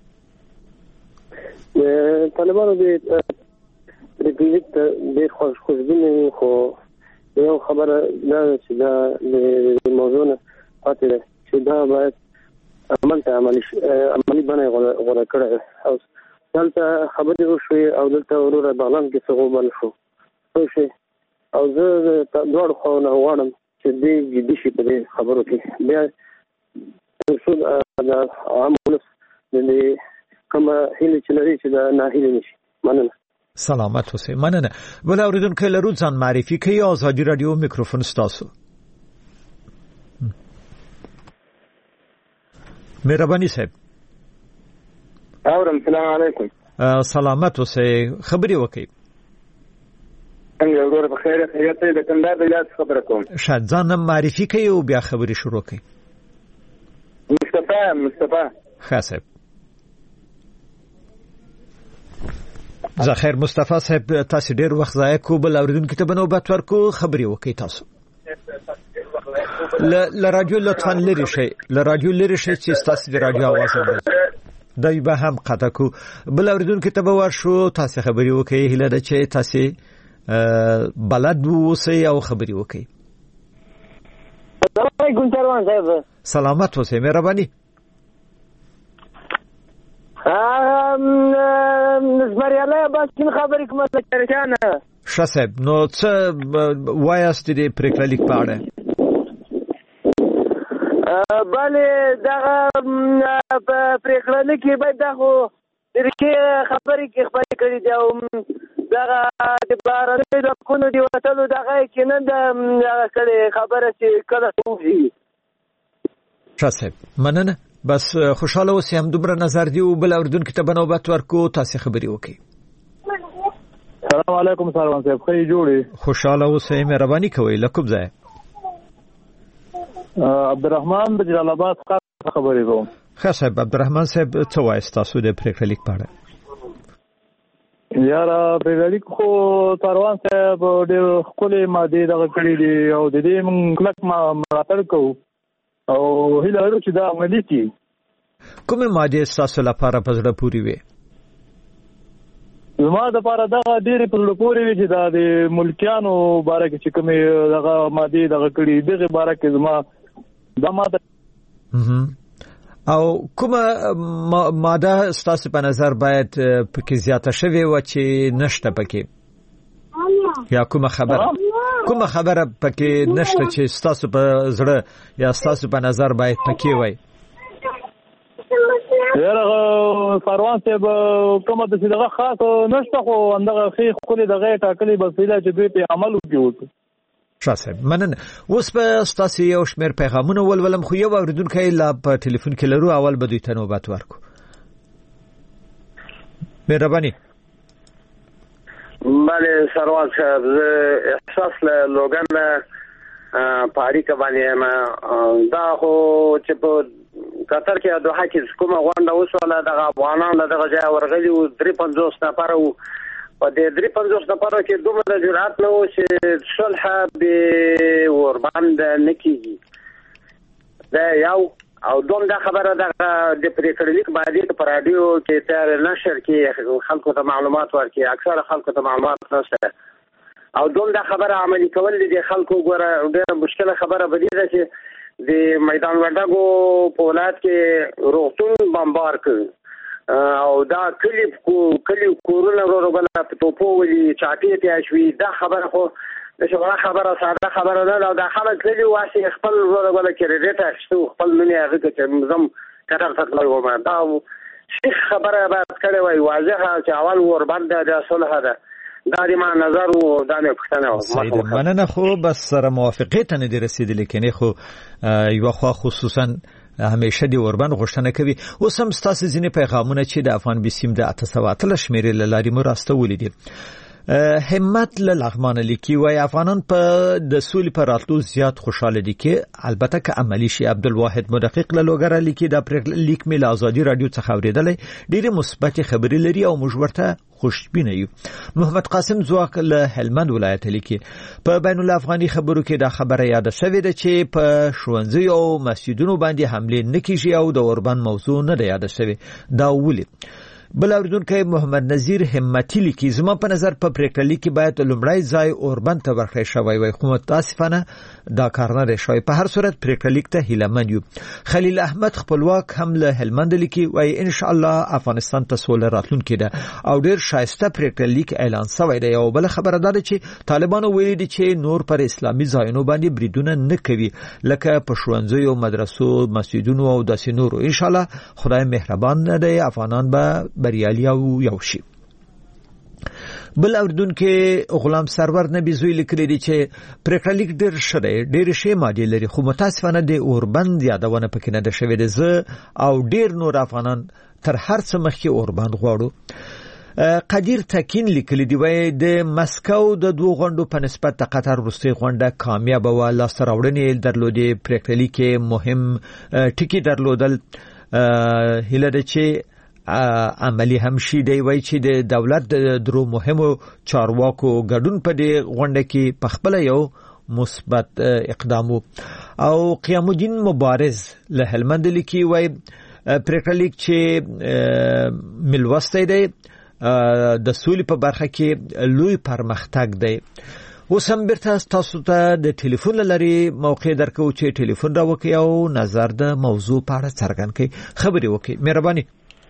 طالبانو د ریپبلیک ډېر خوش خوشبینه خو یو خبره دا چې دا د موضوع نه پاتې ده چې دا باید عمل ته عملي عملي بڼه غوره کړه. او دلته خبرې وشوې او دلته وروره بغلان کې څه غوبل شو پوه شوې. او زه دواړو خواونه غواړم چې دې جدي شي په دې خبرو کې. بیا څو د عام ولس د کومه هیله چې لري چې دا ناهیلي نشي. مننه. سلامت اوسئ. مننه. بل اوریدونکو لرو ځان معرفي کوي. آزادي رادیو میکروفون ستاسو. مهرباني صاحب. اورم. سلام علیکم. سلامت اوسئ، خبري وکي. څنګه ورور په خیره خیرت د کندهار د یاد خبره کوم. شاید ځان معرفي کوي او بیا خبري شروع کوي. مصطفی مصطفی خاصب. زخیر مصطفی صاحب تاسو ډیر وخت ضایع کو بل اوریدونکو ته بنوبت ورکو خبري وکي تاسو. ل رادیو لطفا لري شي ل رادیو لري شي چې تاسو د رادیو आवाज اورئ. دای به هم قطع کو بل اوریدونکو ته به ورشو تاسو خبري وکي. هله ده چې تاسو بلد اوسئ او خبري وکي. علیکم سروان صاحب. سلامت اوسئ، مهرباني. ام نسمریاله بس کین خبرې کومه ترکانه. ښه صاحب نو څه وایاست دې پریکړه لیک په اړه؟ بله دغه پریکړه لیک باید دغه ترکي خبرې کې خبرې کړې دي او دغه د بهرنیو ځواکونو د وتلو دغه کې نه ده کړې خبره چې کله وشي. ښه صاحب مننه. بس خوشاله اوسئ. هم دومره نظر دی او بل اوریدونکو ته بنوبت ورکو تاسو خبري وکي. سلام علیکم سروان صاحب. خی جوړي. خوشاله اوسئ، مهرباني کوئ. لکوب ځای عبدالرحمن د جلال آباد څخه خبرې کوم. ښه صاحب عبدالرحمن صاحب څه وایي تاسو د پریکړه لیک په اړه؟ یاره پریکړه لیک خو سروان صاحب ډېر ښکلې مادې دغه کړي دي او د دې موږ کلک ملاتړ کوو او هیله لرو چې دا عملي کړي. کومې مادې ستاسو لپاره په زړه پورې وي؟ زما دپاره دغه ډېرې په زړه پورې وي چې دا د ملکیانو باره کې چې کومې دغه مادې دغه کړي دغې باره کې زما دا ماده او کومه ماده ستاسو په نظر باید پکې زیاته شوې و چې نشته پکې یا کومه خبره کومه خبره پکې نشته چې ستاسو په زړه یا ستاسو په نظر باید پکې وای؟ یاره فروان صاحب کومه د دغه خاص نشته خو اندغه خې خپل دغه ټاکلي بسیله چې دوی په عمل وکړي. ښه صاحب مننه. اوس په ستاسو یو شمېر پیغامونه ولولم خو یو اوریدونکی لا په ټلیفون کې لرو. اول به دوی ته نوبت ورکو. مهرباني. بله سروان صاحب زه احساس له لوګن په اړیکه باندې ما دا خو چې په قطر کې دوه کې کومه غونډه وسوله دغه افغانان دغه ځای ورغلي و درې پنځوس نفر و په دې درې پنځوس نفرو کې دومره جرأت نه و چې صلح به ورباند نه کېږي. دا یو او دوم دا خبره دغه د پریکړه لیک باندې په رادیو کې تر نشر کې خلکو ته معلومات ورکړي. اکثره خلکو ته معلومات نشته او دوم دا خبره عملي کول دي خلکو ګوره ډېره مشکله خبره بدی ده چې د میدان وردګو په ولایت کې روغتون بمبار کړ او دا کلی کلی کورونه ورو بل په توپو ولي چاټي ته شوي. دا خبره خو چې خبره ساده خبره ده او دا خلک کلی واسي خپل ولا کریډیټ اخیستو خپل منی هغه چې زم کتر تطلع وما دا شیخ خبره بعد کړي وای واضحه چې اول وربند د صلح ده دا د ما نظر او دا نه پښتنه و مننه خو بس سره موافقت نه دي رسیدلې کني خو یو خو خصوصا همیشه دی وربند غوښتنه کوي اوس هم ستاسو ځینې پیغامونه چې د افغان بسیم د اته سوه اتلس شمیرې لاري مراسته ولیدي همت لغمان لیکي وای افغانان په د سولې پر راتلو زیات خوشاله دي کې البته که عملی شي عبدالواحد مدقق له لوګر لیکي د لیک مل ازادي رادیو څخه اوریدل ډېر مثبت خبرې لري او موږ ورته خوشبینه یو. محمد قاسم زواک له هلمند ولایت لیکي په بین الافغاني خبرو کې دا خبره یاد شوې ده چې په ښوونځي او مسجدونو باندې حمله نکېږي او د اوربند موضوع نه ده یاد شوې دا ولې. بل اوریدونکو محمد نذیر همتی لیکي زما په نظر په پریکړه لیکي باید لومړی ځای اوربند ته ورکړی شوی وي خو متاسفانه دا کار نه شوی. په هر صورت پریکړه لیک ته هیلمن یو. خلیل احمد خپلواک هم له هلمند لیکي وای ان شاء الله افغانستان ته سوله راتلونکې ده او ډیر شایسته پریکړه لیک اعلان شوی دی. او بل خبره ده چې طالبانو ویلي دي چې نور پر اسلامي ځایونو باندې بریدونه نه کوي لکه په ښوونځیو مدرسو مسجدونو او داسې نورو. ان شاء الله خدای مهربان دی افغانان به بریالي او یو شي. بل اوردونکو غلام سرور نبی زوی لیکلی دی چې پریکړه لیک ډیر شری ډیر شی ماده لري خو متاسفانه د اوربند یادونه پکې نه ده شوې ده. زه او ډیر نور افغانان تر هر څه مخکې اوربند غواړو. قدیر تکین لیکلی دی وای د مسکو د دوه غونډو په نسبت د قطر وروستۍ غونډه کامیاب و لاسته راوړنې درلودې. پریکړه لیک مهم ټکی درلودل هله ده چې عملی هم شي دی وای چې د دولت د درو مهمو چارواکو ګډون په دې غونډه کې په خپل یو مثبت اقدام او قیام الدین مبارز له هلمند لیکي وای پریکړه لیک چې ملوسته دی د سولې په برخه کې لوی پرمختګ دی. اوس هم بیرته تاسو ته د ټلیفون لري موقع درکو چې ټلیفون راوکي او نظر د موضوع په اړه څرګند کړئ خبري وکړئ. مهرباني.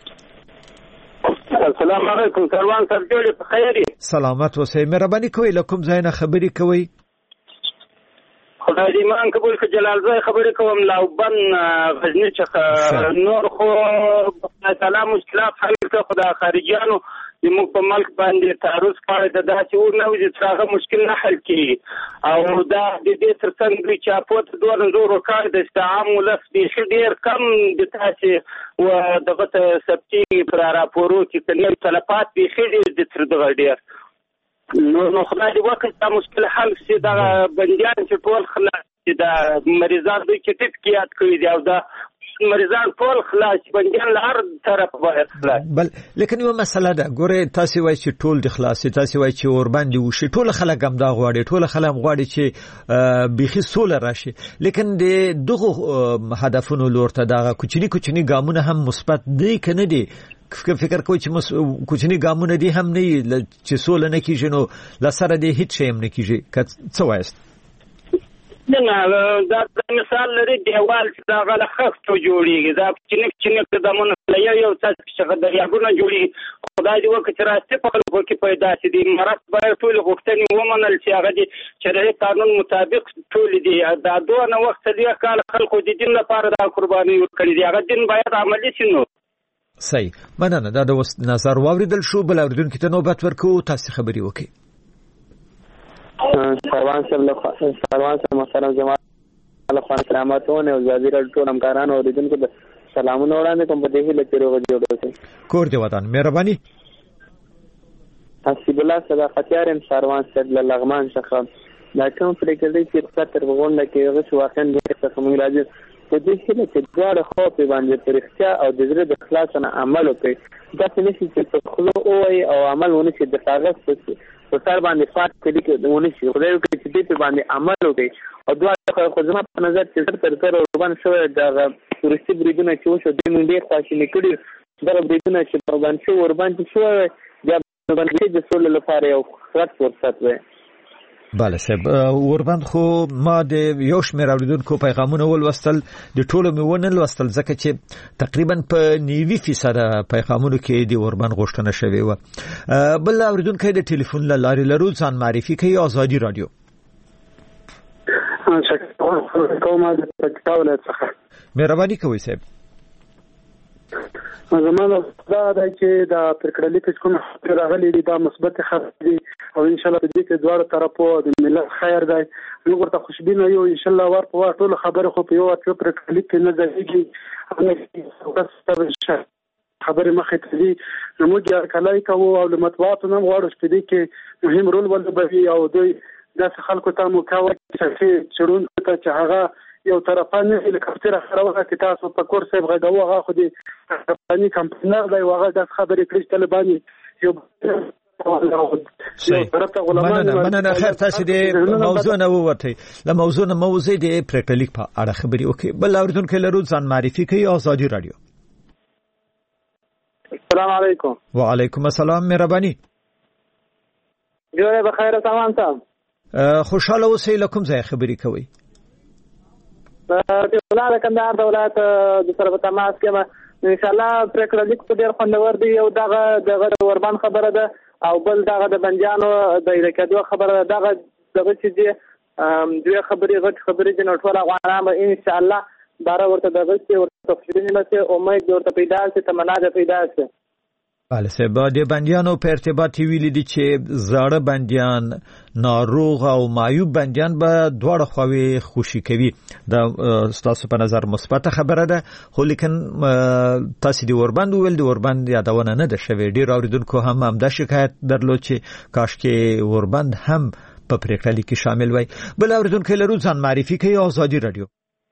السلام علیکم کاروان صاحب جوړ په خیر سلامت اوسئ. مهرباني کوئ له کوم ځای نه خبري کوئ؟ خدای دې مان قبول کړي. جلال زای خبرې کوم لاوبن غزنی څخه. نور خو سلام مشکلات حل کړه خدای خارجيانو موږ په ملک باندې تعرض کړی د داسې اور نه وي چې هغه مشکل نه حل کړي او دا د دې ترڅنګ دوی چاپوت دوه نزور وکړ د استعام ولس د ډیر کم د تاسې و دغه سبتي پر راپورو چې کله تلفات به خېږي د تر دغه ډیر نو نو خدای دې وکړي دا مشکل حل شي. دا بنديان چې ټول خلاص دي د مریضان دوی چې ټیټ کیات کړی دی او دا مریضان ټول خلاص بنديان له هر طرف باید خلاص. بل لیکن یو مسله ده ګوره تاسو وایي چې ټول د خلاصي تاسو وایي چې اور باندې وشي ټول خلک هم دا غواړي ټول خلک غواړي چې بيخي سوله راشي لیکن د دغه هدفونو لور ته دا کوچني کوچني ګامونه هم مثبت دي کنه دي. فکر کوم چې کوچني ګامونه دي هم نه چې سوله نه کیږي نو لسره دي هیڅ شی هم نه کیږي. څه وایست؟ نه دا مثال لري دیوال چې دا غل خښتو جوړیږي دا چې چې قدمونه یو یو څه چې د یاګونه جوړي خدای دې وکړي چې راستي په خلکو کې پیدا شي. د مراد باید ټول غوښتنې ومنل چې هغه د شرعي قانون مطابق ټول دي. دا دوه نه وخت دی کال خلکو د دین لپاره دا قرباني ورکړي دي هغه دین باید عملي شي. نو صحیح مننه. دا د نظر واوریدل شو. بل اوریدونکو ته نوبت ورکو تاسو خبري وکړئ. سروان صاحب سروان صاحب محترم جماعت خپل سلامتونه او زادي ټول همکارانو اوریدونکو ته سلامونه وړاندې کوم. په دې هیله چې روغ جوړ اوسئ. کور دی ودان. مهرباني. حسب الله صداقتيار سروان صاحب لغمان څخه دا کوم پریکړه دي چې تر وګونده کې هغه واقعا د څه موږ راځي په دې هیله چې دواړه خو په باندې پرختیا او د زړه د اخلاص نه عمل وکړي. دا څه نشي چې خلو او عمل ونه شي د کاغذ په سر باندې فات کړي کې ونه شي. خدای وکړي چې دې په باندې عمل وکړي او دواړه خو زما په نظر چې تر تر باندې شوی د تورستي بریدونه چې وشو د نن ډیر خواشینی کړي دا بریدونه چې په باندې شو ور باندې شو دا باندې د سول لپاره یو خاص فرصت وي. بله صاحب اوربند خو ما د یو شمېر اوریدونکو پیغامونه ولوستل د ټولو مې ونه لوستل ځکه چې تقریبا په نیوي فیصد پیغامونو کې د اوربند غوښتنه شوې وه. بل اوریدونکو د ټلیفون له لارې لرو ځان معرفي کوي. ازادي رادیو. شکر کوم د پکتاو له څخه مهرباني کوئ صاحب. زموږ دا د چې د پرکړلیک کوم راغلي دي دا مثبت خبرې دي او ان شاء الله په دې کې دواړو طرفو د ملت خیر دی. موږ ورته خوشبینه یو ان شاء الله ور په ټول خبره خو په یو څه پرکړلیک کې نه ځایږي خبرې مخې ته دي. موږ کلای کوو او د مطبوعاتو نن غواړو چې دې کې مهم رول ولوبوي او دوی داسې خلکو ته مکاوه چې چړون ته چې هغه یو طرفان نه لکه خروه کې تاسو په کور صاحب غږو هغه خو دې طرفانی کمپنر دی هغه د خبرې کړي طالبانی یو مننه مننه خیر تاسو دې موضوع نه ووتئ له موضوع نه موضوع دې پریکټیک په اړه خبرې وکړي. بل اوریدونکو لرو ځان معرفي کوي آزادي رادیو. السلام علیکم. وعلیکم السلام. مهرباني. جوړه بخیر سامان صاحب. خوشاله اوسئ. لکم ځای خبرې کوي. د ولایت کندهار د ولایت د سره په تماس کې ان شاء الله پرکړلیک په ډیر خوندور دی. یو دغه دغه وربان خبره ده او بل دغه د بنجانو د ریکادو خبره دغه دغه چې دی دوی خبرې غټ خبرې د نټول غوانه ان شاء الله بار ورته دغه چې ورته تفصیلي نه امید ورته پیدا شي تمنا ده پیدا شي. بله سبا د بندیانو په ارتباط ویلي دي چې زاړه بندیان ناروغ او معیوب بندیان به دواړه خواوې خوشي کوي. دا ستاسو په نظر مثبت خبره ده خو لیکن تاسو د اوربند ویل د اوربند یادونه نه ده شوې. ډیر اوریدونکو هم همدا شکایت درلود چې کاشکې اوربند هم په پریکړه کې شامل وای. بل اوریدونکو لرو ځان معرفي کوي آزادي رادیو.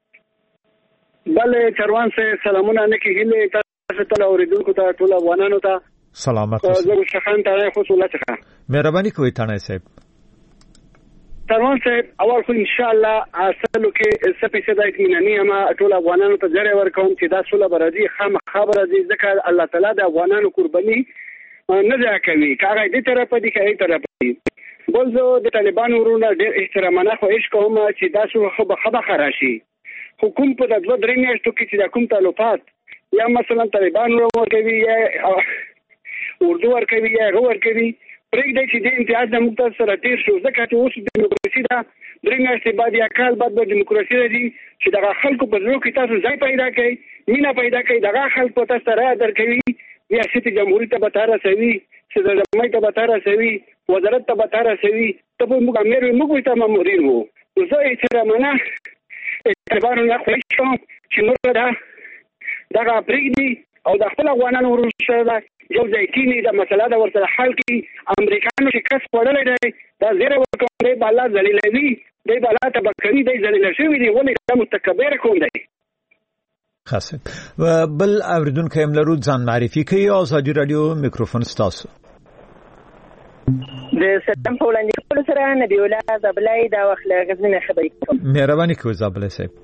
بله چروان سے سلامونه نه کېږي تاسو ته اوریدونکو ته ټول افغانانو ته سلامات. زه شخان ته خو سولت ښه مهرباني کوئ تانه صاحب. چروان صاحب اول خو ان شاء الله اصلو کې سپیڅ د اطمیناني ما ټول افغانانو ته ځای ورکوم چې دا سوله برازي خام خبره دي ځکه الله تعالی د افغانانو قرباني نه ځای کوي کاغه دې طرف دي کای طرف دي. بل زه د طالبانو ورونه ډېر احترامانه خو هیڅ کوم چې دا سو خو به خبره خراشي حکومت په د دوه درې میاشتو کې چې د کوم تعلقات یا مثلا طالبان ورکوي یا اردو ورکوي یا غو ورکوي پرېږدي چې د امتیاز د مقتصد سره تیر شو ځکه چې اوس دیموکراسي ده درې میاشتې بعد یا کال بعد به دیموکراسي راځي چې دغه خلکو په زړه کې تاسو ځای پیدا کړئ مینه پیدا کړئ دغه خلکو تاسو ته رایه درکوي ریاست جمهوریت ته به تا رسوي صدر جمهوریت ته به تا رسوي وزارت ته به تا رسوي ته به موږ امیر موږ ته مامورین وو. نو زه احترامانه طالبانو نه خوښ شوم چې نور ده دغه پرېږدي او د خپل افغانانو وروسته ده یو ځای کینی د مسله د ورسره حل کړي. امریکانو چې کس خوړلی دی دا زیری ورکوم دی به الله ذلیلوي دی به الله تبه کوي دی ذلیله شوي دی ولې دا متکبر کوم دی. ښه بل اوریدونکی هم لرو ځان معرفي کوي آزادي رادیو میکروفون ستاسو. د سلام په وړاندې کولو سره نبی الله زابلای دا وخت له غزنین خبرې کوم. مهرباني کوئ زابلای صاحب.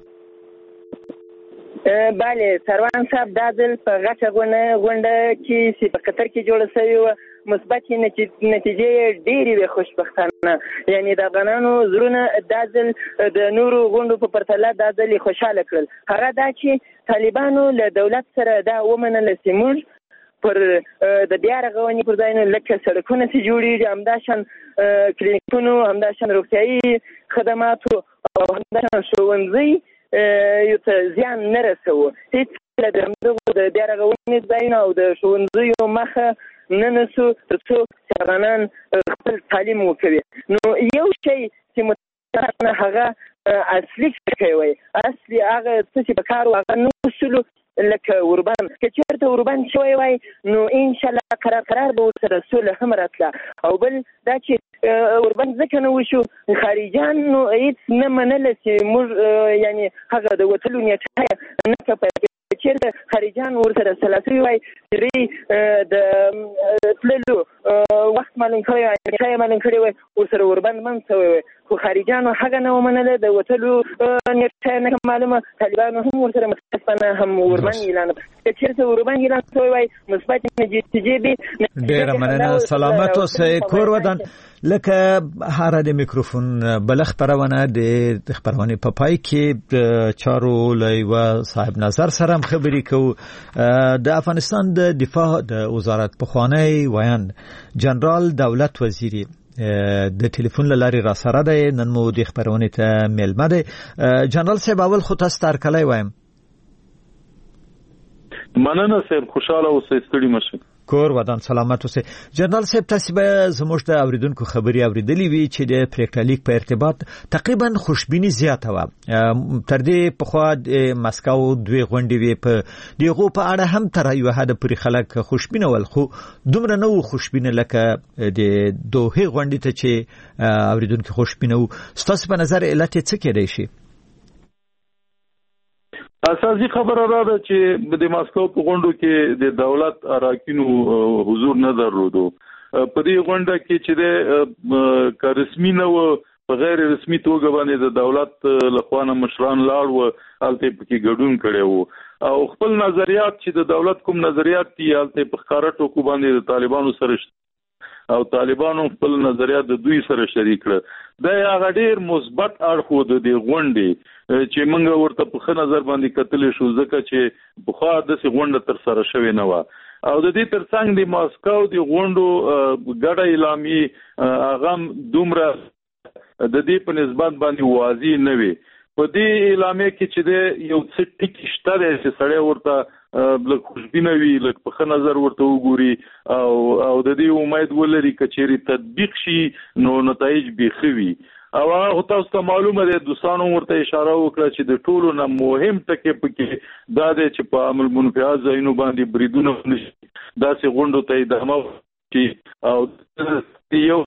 بله سروان صاحب دا ځل په غټه غونډه کې چې په قطر کې جوړه شوې وه مثبتې نتیجې ډېرې وې خوشبختانه یعنې د افغانانو زړونه دا ځل د نورو غونډو په پرتله دا ځل یې خوشحاله کړل. هغه دا چې طالبانو له دولت سره دا ومنله چې موږ پر د بیا رغونې پر ځای لکه سړکونه چې جوړېږي همداشان کلینیکونو همداشان روغتیایي خدماتو او همداشان ښوونځي یو ته زیان نه رسوو. هېڅ د همدغو د بیا رغونې ځایونه او د ښوونځیو مخه نه نسو تر څو چې افغانان خپل تعلیم وکوي. نو یو شی چې متاسفانه هغه اصلي څه وایي اصلي هغه څه چې په کار و هغه نه وسلو لکه اوربان که چېرته اوربان شوی وای نو انشاءالله قرار قرار به ورسره سوله هم راتله. او بل دا چې اوربان ځکه نه وشو خارجان نو هېڅ نه منله چې موږ یعنې هغه د وتلو نیټه نه کپه چېرته خارجان ورسره سلا شوي وای چې د تللو وخت معلوم کړی وای نیټه یې معلوم کړی وای ورسره اوربند بند شوی وای خو خارجانو هغه نه ومنله د وتلو نیټه نه معلومه طالبانو هم ورسره متاسفانه هم اوربند اعلان که چېرته اوربند اعلان شوی وای مثبت نتیجې به ډېره مننه سلامت اوسئ کور ودان. لکه هر د میکروفون بل خبرونه د خبرونه په پای کې د چارو لایو صاحب نظر سره خبرې کوو. د افغانستان د دفاع د وزارت پخوانی ویان جنرال دولت وزیری د ټلیفون لارې را سره دی. نن مو د خبرونه ته ملمه دی. جنرال صاحب اول خو تاسو تر کله وایم مننه صاحب خوشاله اوسئ ستړي مشه کور ودان سلامت اوسئ. جنرال صاحب تاسو به زموږ د اوریدونکو خبري اوریدلې وی چې د پریکټالیک په ارتباط تقریبا خوشبینی زیاته و. تر دې په خوا د مسکو دوی غونډې وی په دیغه په اړه هم تر یو حد پورې خلک خوشبینه ول خو دومره نو خوشبینه لکه د دوه غونډې ته چې اوریدونکو خوشبینه وو. ستاسو په نظر علت څه کېدای شي؟ اساسي خبره را ده چې د ماسکو په غونډو کې د دولت اراکینو حضور نه درلودو. په دې غونډه کې چې د ک رسمي نه و په غیر رسمي توګه باندې د دولت لخوانه مشران لاړ و الته پکې ګډون کړي وو او خپل نظریات چې د دولت کوم نظریات دي الته په ښکارا ټکو باندې د طالبانو سره او طالبانو خپل نظریات د دوی سره شریک کړ. دا هغه ډیر مثبت اړخ و د دې غونډې چې موږ ورته په ښه نظر باندې کتلې شو ځکه چې په خوا د سي غونډه تر سره شوې نه و او د دې ترڅنګ د ماسکو د غونډو ګډه اعلامیه هغه دومره د دې په نسبت باندې واضح نه وي. په دې اعلامیه کې چې د یو څه ټکی شته چې سړی ورته لږ خوشبینه وي لږ په ښه نظر ورته وګوري او او د دې امید ولري چې چیرې تطبیق شي نو نتایج به ښه وي. او هغه تاسو ته معلومه ده دوستانو ورته اشاره وکړه چې د ټولو نه مهم ټکی پکې دا دی چې په عمل منفعه ځایونو باندې بریدونه نشي داسې غونډو ته ادامه ورکړي او یو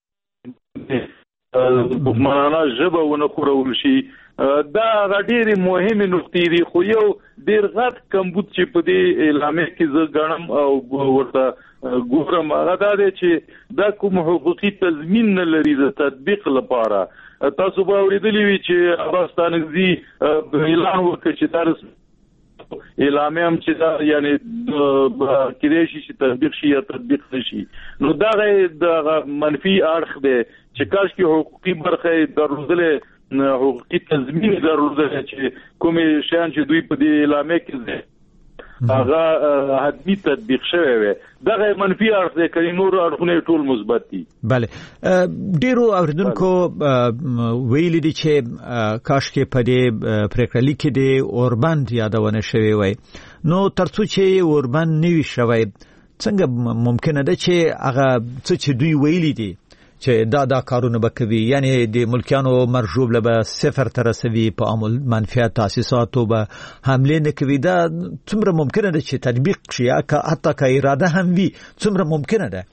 معنا ژبه ونه خورول شي. دا ډېرې مهمې نقطې دي خو یو ډېر غټ کمبود چې په دې اعلامیه کې زه ګڼم او ورته ګورم هغه دا دی چې دا کوم حقوقي تضمین نه لري د تطبیق لپاره. تاسو به اورېدلي وي چې عباس ستانکزي اعلان وکړ چې دا اعلامیه هم چې دا یعنی کېدای شي چې تطبیق شي یا تطبیق نشي. نو دغه د منفي اړخ دی چې کاش کې حقوقي برخه درلودلې حقوقي تضمین درلودلې چې کومې شیان چې دوی په دې اعلامیه کې دي هغه حتمی تطبیق شوی وي. دغه منفي اړخ دی کله نور اړخونه ټول مثبت دي. بله ډیرو اوریدونکو ویلي دي چې کاش کې په دې پریکړه کې د اوربان یادونه شوی وي. نو ترڅو چې اوربان نوي شوی څنګه ممکنه ده چې هغه څه چې دوی ویلي دي چې دا دا کارونه بکوي یعنی د ملکیانو مرجوب له صفر تر رسوي په عمل منفعت تاسیساتو به حمله نه کوي. دا څومره ممکنه ده چې تطبیق شي حتی که اراده هم وي څومره ممکنه ده؟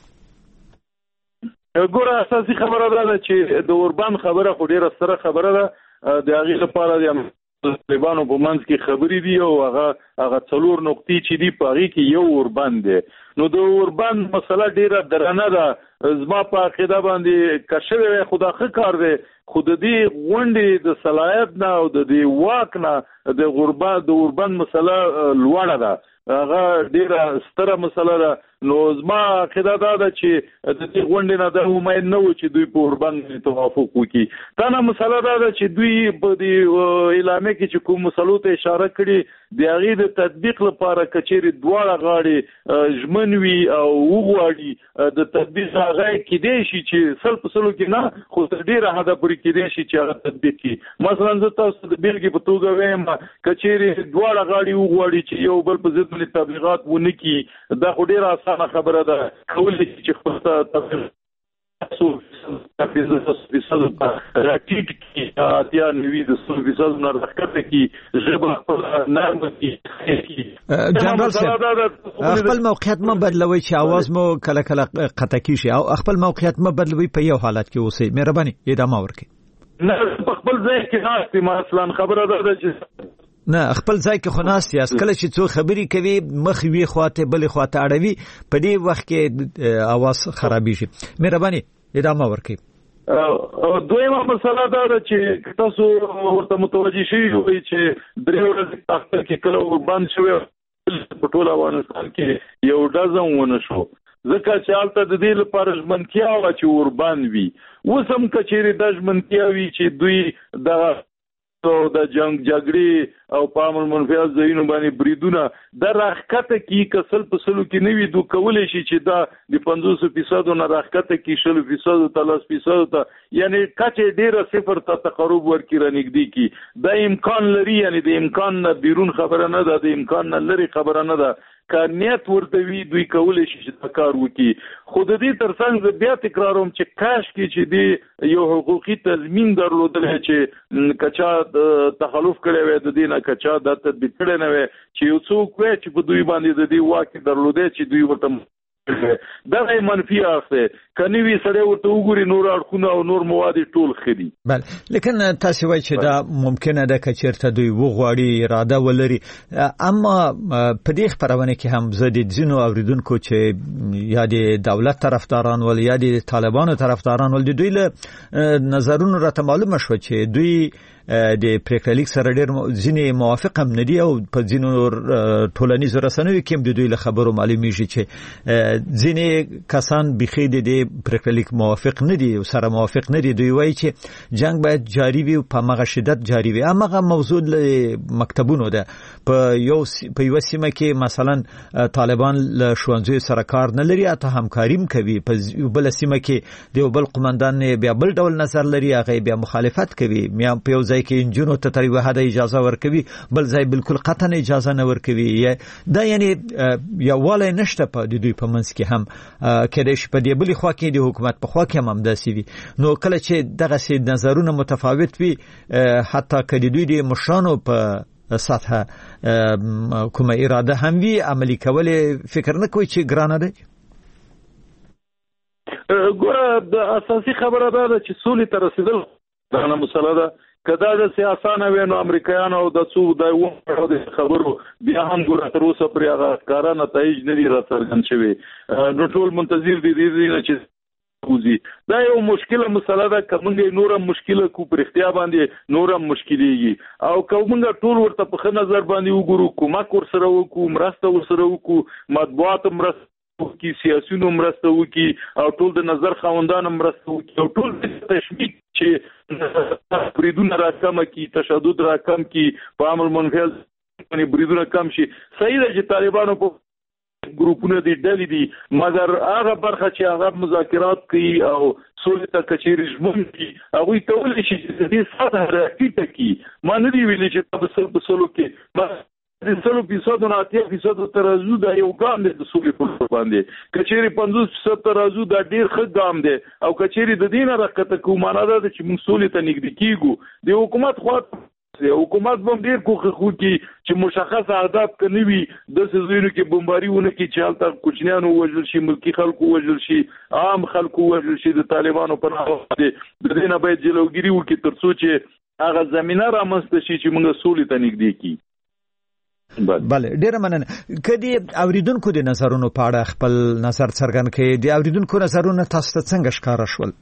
ګوره اساسي خبره ده چې د اوربان خبره خو ډیره سره خبره ده. د هغې لپاره د طالبانو په منځ کې خبرې دي او هغه هغه څلور نقطې چې دي په هغې کې یو اوربان دی. نو د اوربان مسله ډیره درنه ده. زما په عقیده باندې که شوی وی خو دا ښه کار دی خو د دې غونډې د صلاحیت نه او د دې واک نه د غربا د اوربان مسله لوړه ده. هغه ډیره ستره مسله ده. نو زما عقیده دا ده چې د دې غونډې نه دا امید نه و چې دوی په اوربان توافق وکړي. دا نه مسله دا ده چې دوی په دې اعلامیه کې چې کوم مسلو ته اشاره کړي د هغې د تطبیق لپاره که چیرې دواړه غاړې ژمن وي او وغواړي د تطبیق هغه کېدای شي چې سل په سلو کې نه خو تر ډېره حده پورې کېدای شي چې هغه تطبیق کړي. مثلا زه تاسو د بېلګې په توګه وایم که چیرې دواړه غاړې وغواړي چې یو بل په ضد باندې تبلیغات ونه کړي دا خو ډېره اسانه خبره ده. کولی شي چې خپل تبلیغ فیصد راټیټ کی اتیا نوي د سل فیصد نه راکته کی ژبه خپل نرم کی. جنرال صاحب خپل موقعیت ما بدلوي چې आवाज مو کله کله قطع کیږي او خپل موقعیت ما بدلوي په یو حالت کې اوسئ. مهرباني ادامه ورکړئ. نه په خپل ځای کې ناستې ما اصلا خبره ده چې نه خپل ځای کې خو ناست یاست کله چې څو خبرې کوي مخ وی خواته بل خواته اړوي په دې وخت کې आवाज خرابېږي. مهرباني ادامه ورکړئ. دویمه مسله دا ده چې تاسو ورته متوجه شئ چې درې ورځې تاخیر کې کله اوربان شوی په ټول افغانستان کې یو ډزم ونه شو ځکه چې هلته د دې لپاره ژمنتیا وه چې اوربان وي. اوس هم که چیرې دا ژمنتیا وي چې دوی دغه او د جنگ جګړې او په عمل منفعل ځایونو باندې بریدونه د راښکته کې کسل په سلو کې نوي دو کولای شي چې دا د پنځوس فیصد نه راښکته کې شل فیصد ته لس فیصد ته یعنی کچې ډیره صفر ته تقرب ورکړي رنګدي کې دا امکان لري یعنی د امکان نه بیرون خبره نه ده د امکان نه لري خبره نه ده کارنیت ورته وی دوی کولای شي چې کار وکړي خو د دې ترڅنګ بیا تکراروم چې کاش کې چې دی یو حقوقي تضمین درلودل چې کچا تخلف کړی وي د دې نه کچا د تطبیق کړی نه وي چې یو څوک وي چې په دوی باندې د دې واک درلوده چې دوی ورته دا غي منفي اخته کني وی سره ورته وګوري نور اړخونه او نور مواد ټول خدي بل لیکن تاسو وایي چې دا ممکنه ده چې چیرته دوی وغواړي اراده ولري اما په دې خبرونه کې هم زدي ځینو اوریدونکو چې یا د دولت طرفداران ول یا د طالبانو طرفداران ول دوی له نظرونو راته معلومه شو چې دوی د پریکړلیک سره ډېر ځینې موافق هم ندي او په ځینو ټولنیزو رسنیو کې هم د دوی له خبرو معلومیږي چې ځینې کسان بخي د پریکړلیک موافق ندي او سره موافق ندي دوی وایي چې جنگ باید جاری وي په مغه شدت جاری وي امغه موضوع له مکتبونو ده په یو په یو سیمه کې مثلا طالبان له شوانځي سره کار نه لري اته همکاریم کوي په بل سیمه کې د بل قومندان بیا بل ډول نظر لري هغه بیا مخالفت کوي میا په یو ځای کې انجنونو ته تری وحده اجازه ورکوي بل ځای بالکل قطعا اجازه نه ورکوي دا یعنی یو والای نشته په دوی په منځ کې هم کله چې په دې بل خوا کې د حکومت په خوا کې هم داسي وي نو کله چې دغه سي نظرونه متفاوت وي حتی کله دوی د مشانو په سطح کومه اراده هم وي عملی کول فکر نه کوي چې ګرانه ده ګوره د اساسي خبره ده چې سولې ته رسیدل دا نه مسله ده کدا د سیاسانه وینو امریکایانو او د څو د وو د خبرو بیا هم ګوره تر اوسه پر هغه کار نتایج نه لري راڅرګند شوی نو ټول منتظر دي دي چې وزي دا یو مشکله مسله ده کومه نورم مشکله کو پر اختیار باندې نورم مشکلېږي او کومه ټول ورته په نظر باندې وګورو کومک ورسره وکړو مرسته ورسره وکړو مطبوعات مرسته کی سیاسيونو مرسته وکي او ټول د نظر خاوندان مرسته وکي او ټول تشویق چې بریدونه راکم کی تشدد راکم کی په عمل منفعل باندې بریدونه کم شي صحیح ده چې طالبانو په ګروپونه دي ډلې دي مګر هغه برخه چې هغه مذاکرات کوي او سولې ته کچېري ژمن دي هغه کولای شي چې دې ساده راکټه کی ما نه دی ویلي چې تاسو په سولو کې د سلو فیصد نه اتیا فیصد ترازو دا یو ګام دی د سولې په باندې کچېری پنځوس فیصد ترازو دا ډیر ښه ګام دی او کچېری د دینه راکته کومانه ده چې موږ سولې ته نږدې کیږو د حکومت خو حکومت هم ډیر کوخه خو کی چې مشخص اهداف کني وي د سزینو کې بمباریونه کې چالتر کوچنیانو وژل شي ملکی خلکو وژل شي عام خلکو وژل شي د طالبانو په نامه د دینه باید جلوګیری وکړي ترڅو چې هغه زمينه رامنځته شي چې موږ سولې ته نږدې کیږو بله ډیره مننه کدی اوریدونکو د نظرونو په اړه خپل نظر څرګند کړي د اوریدونکو نظرونه تاسو ته څنګه ښکارا شول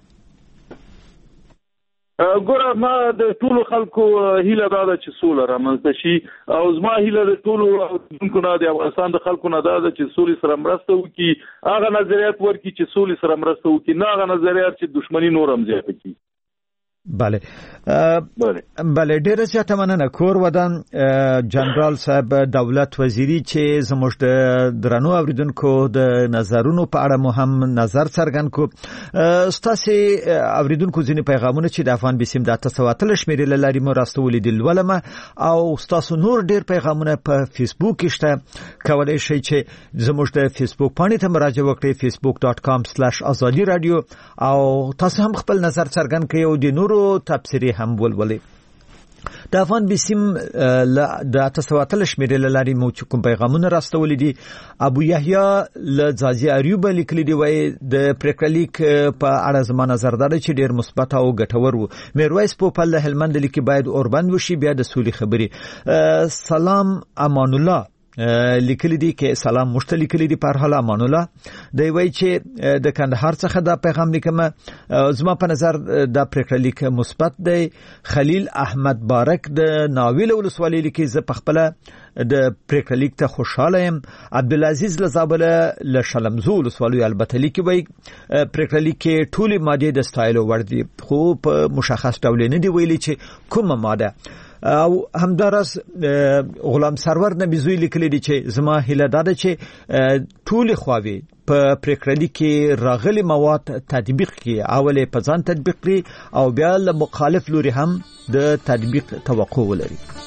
ګوره ما د ټولو خلکو هیله دا ده چې سوله رامنځته شي او زما هیله د ټولو اوریدونکو نه د افغانستان د خلکو نه دا ده چې سولې سره مرسته وکړي هغه نظریات ورکړي چې سولې سره مرسته وکړي نه هغه نظریات چې دښمنی نور هم زیاته کړي بله بله ډیره زیاته مننه کور ودان جنرال صاحب دولت وزیری چې زموږ د درنو اوریدونکو د نظرونو په اړه مو هم نظر څرګند کو ستاسو اوریدونکو ځینې پیغامونه چې د افغان بسیم د تاسواتل شمیرې لاري مو راستولې دي ولما او ستاسو نور ډیر پیغامونه په فیسبوک کې شته کولای شئ چې زموږ د فیسبوک باندې ته مراجعه وکړئ facebook dot com slash azadi radio او تاسو هم خپل نظر څرګند کړئ او د نورو تبصری هم ولولې د افغان بسیم د تاسواتل شمیرې لاري مو کوم پیغامونه راستولې دي ابو یحیی لزازی اریوب لیکلي دی وای د پریکړلیک په اړه زما نظر دا چې ډیر مثبت او ګټور وو میرویس په له هلمند لیکي باید اوربند وشي بیا د سولې خبري سلام امان الله لیکلی دی کې سلام مشتلی لیکلی دی په حال امان الله دی وای چې د کندهار څخه دا پیغام لیکم زما په نظر دا پریکړلیک مثبت دی خلیل احمد بارک د ناویل ولسوالۍ لیکي ز پخپله د پریکړلیک ته خوشاله يم عبدالعزيز لزابله ل شلمزو ولسوالۍ البته لیکي وای پریکړلیک کې ټولي ماده د سټایل ور دي خو په مشخص ډول نه دی ویلي چې کومه ماده او همدارس غلام سرور نبیزوی لیکلی دی چې زما هیله ده چې ټول خواوی په پریکړه کې راغلي مواد تطبیق کړي، اولې په ځان تطبیق کړي او بیا له مخالف لوري هم د تطبیق توقع ولري.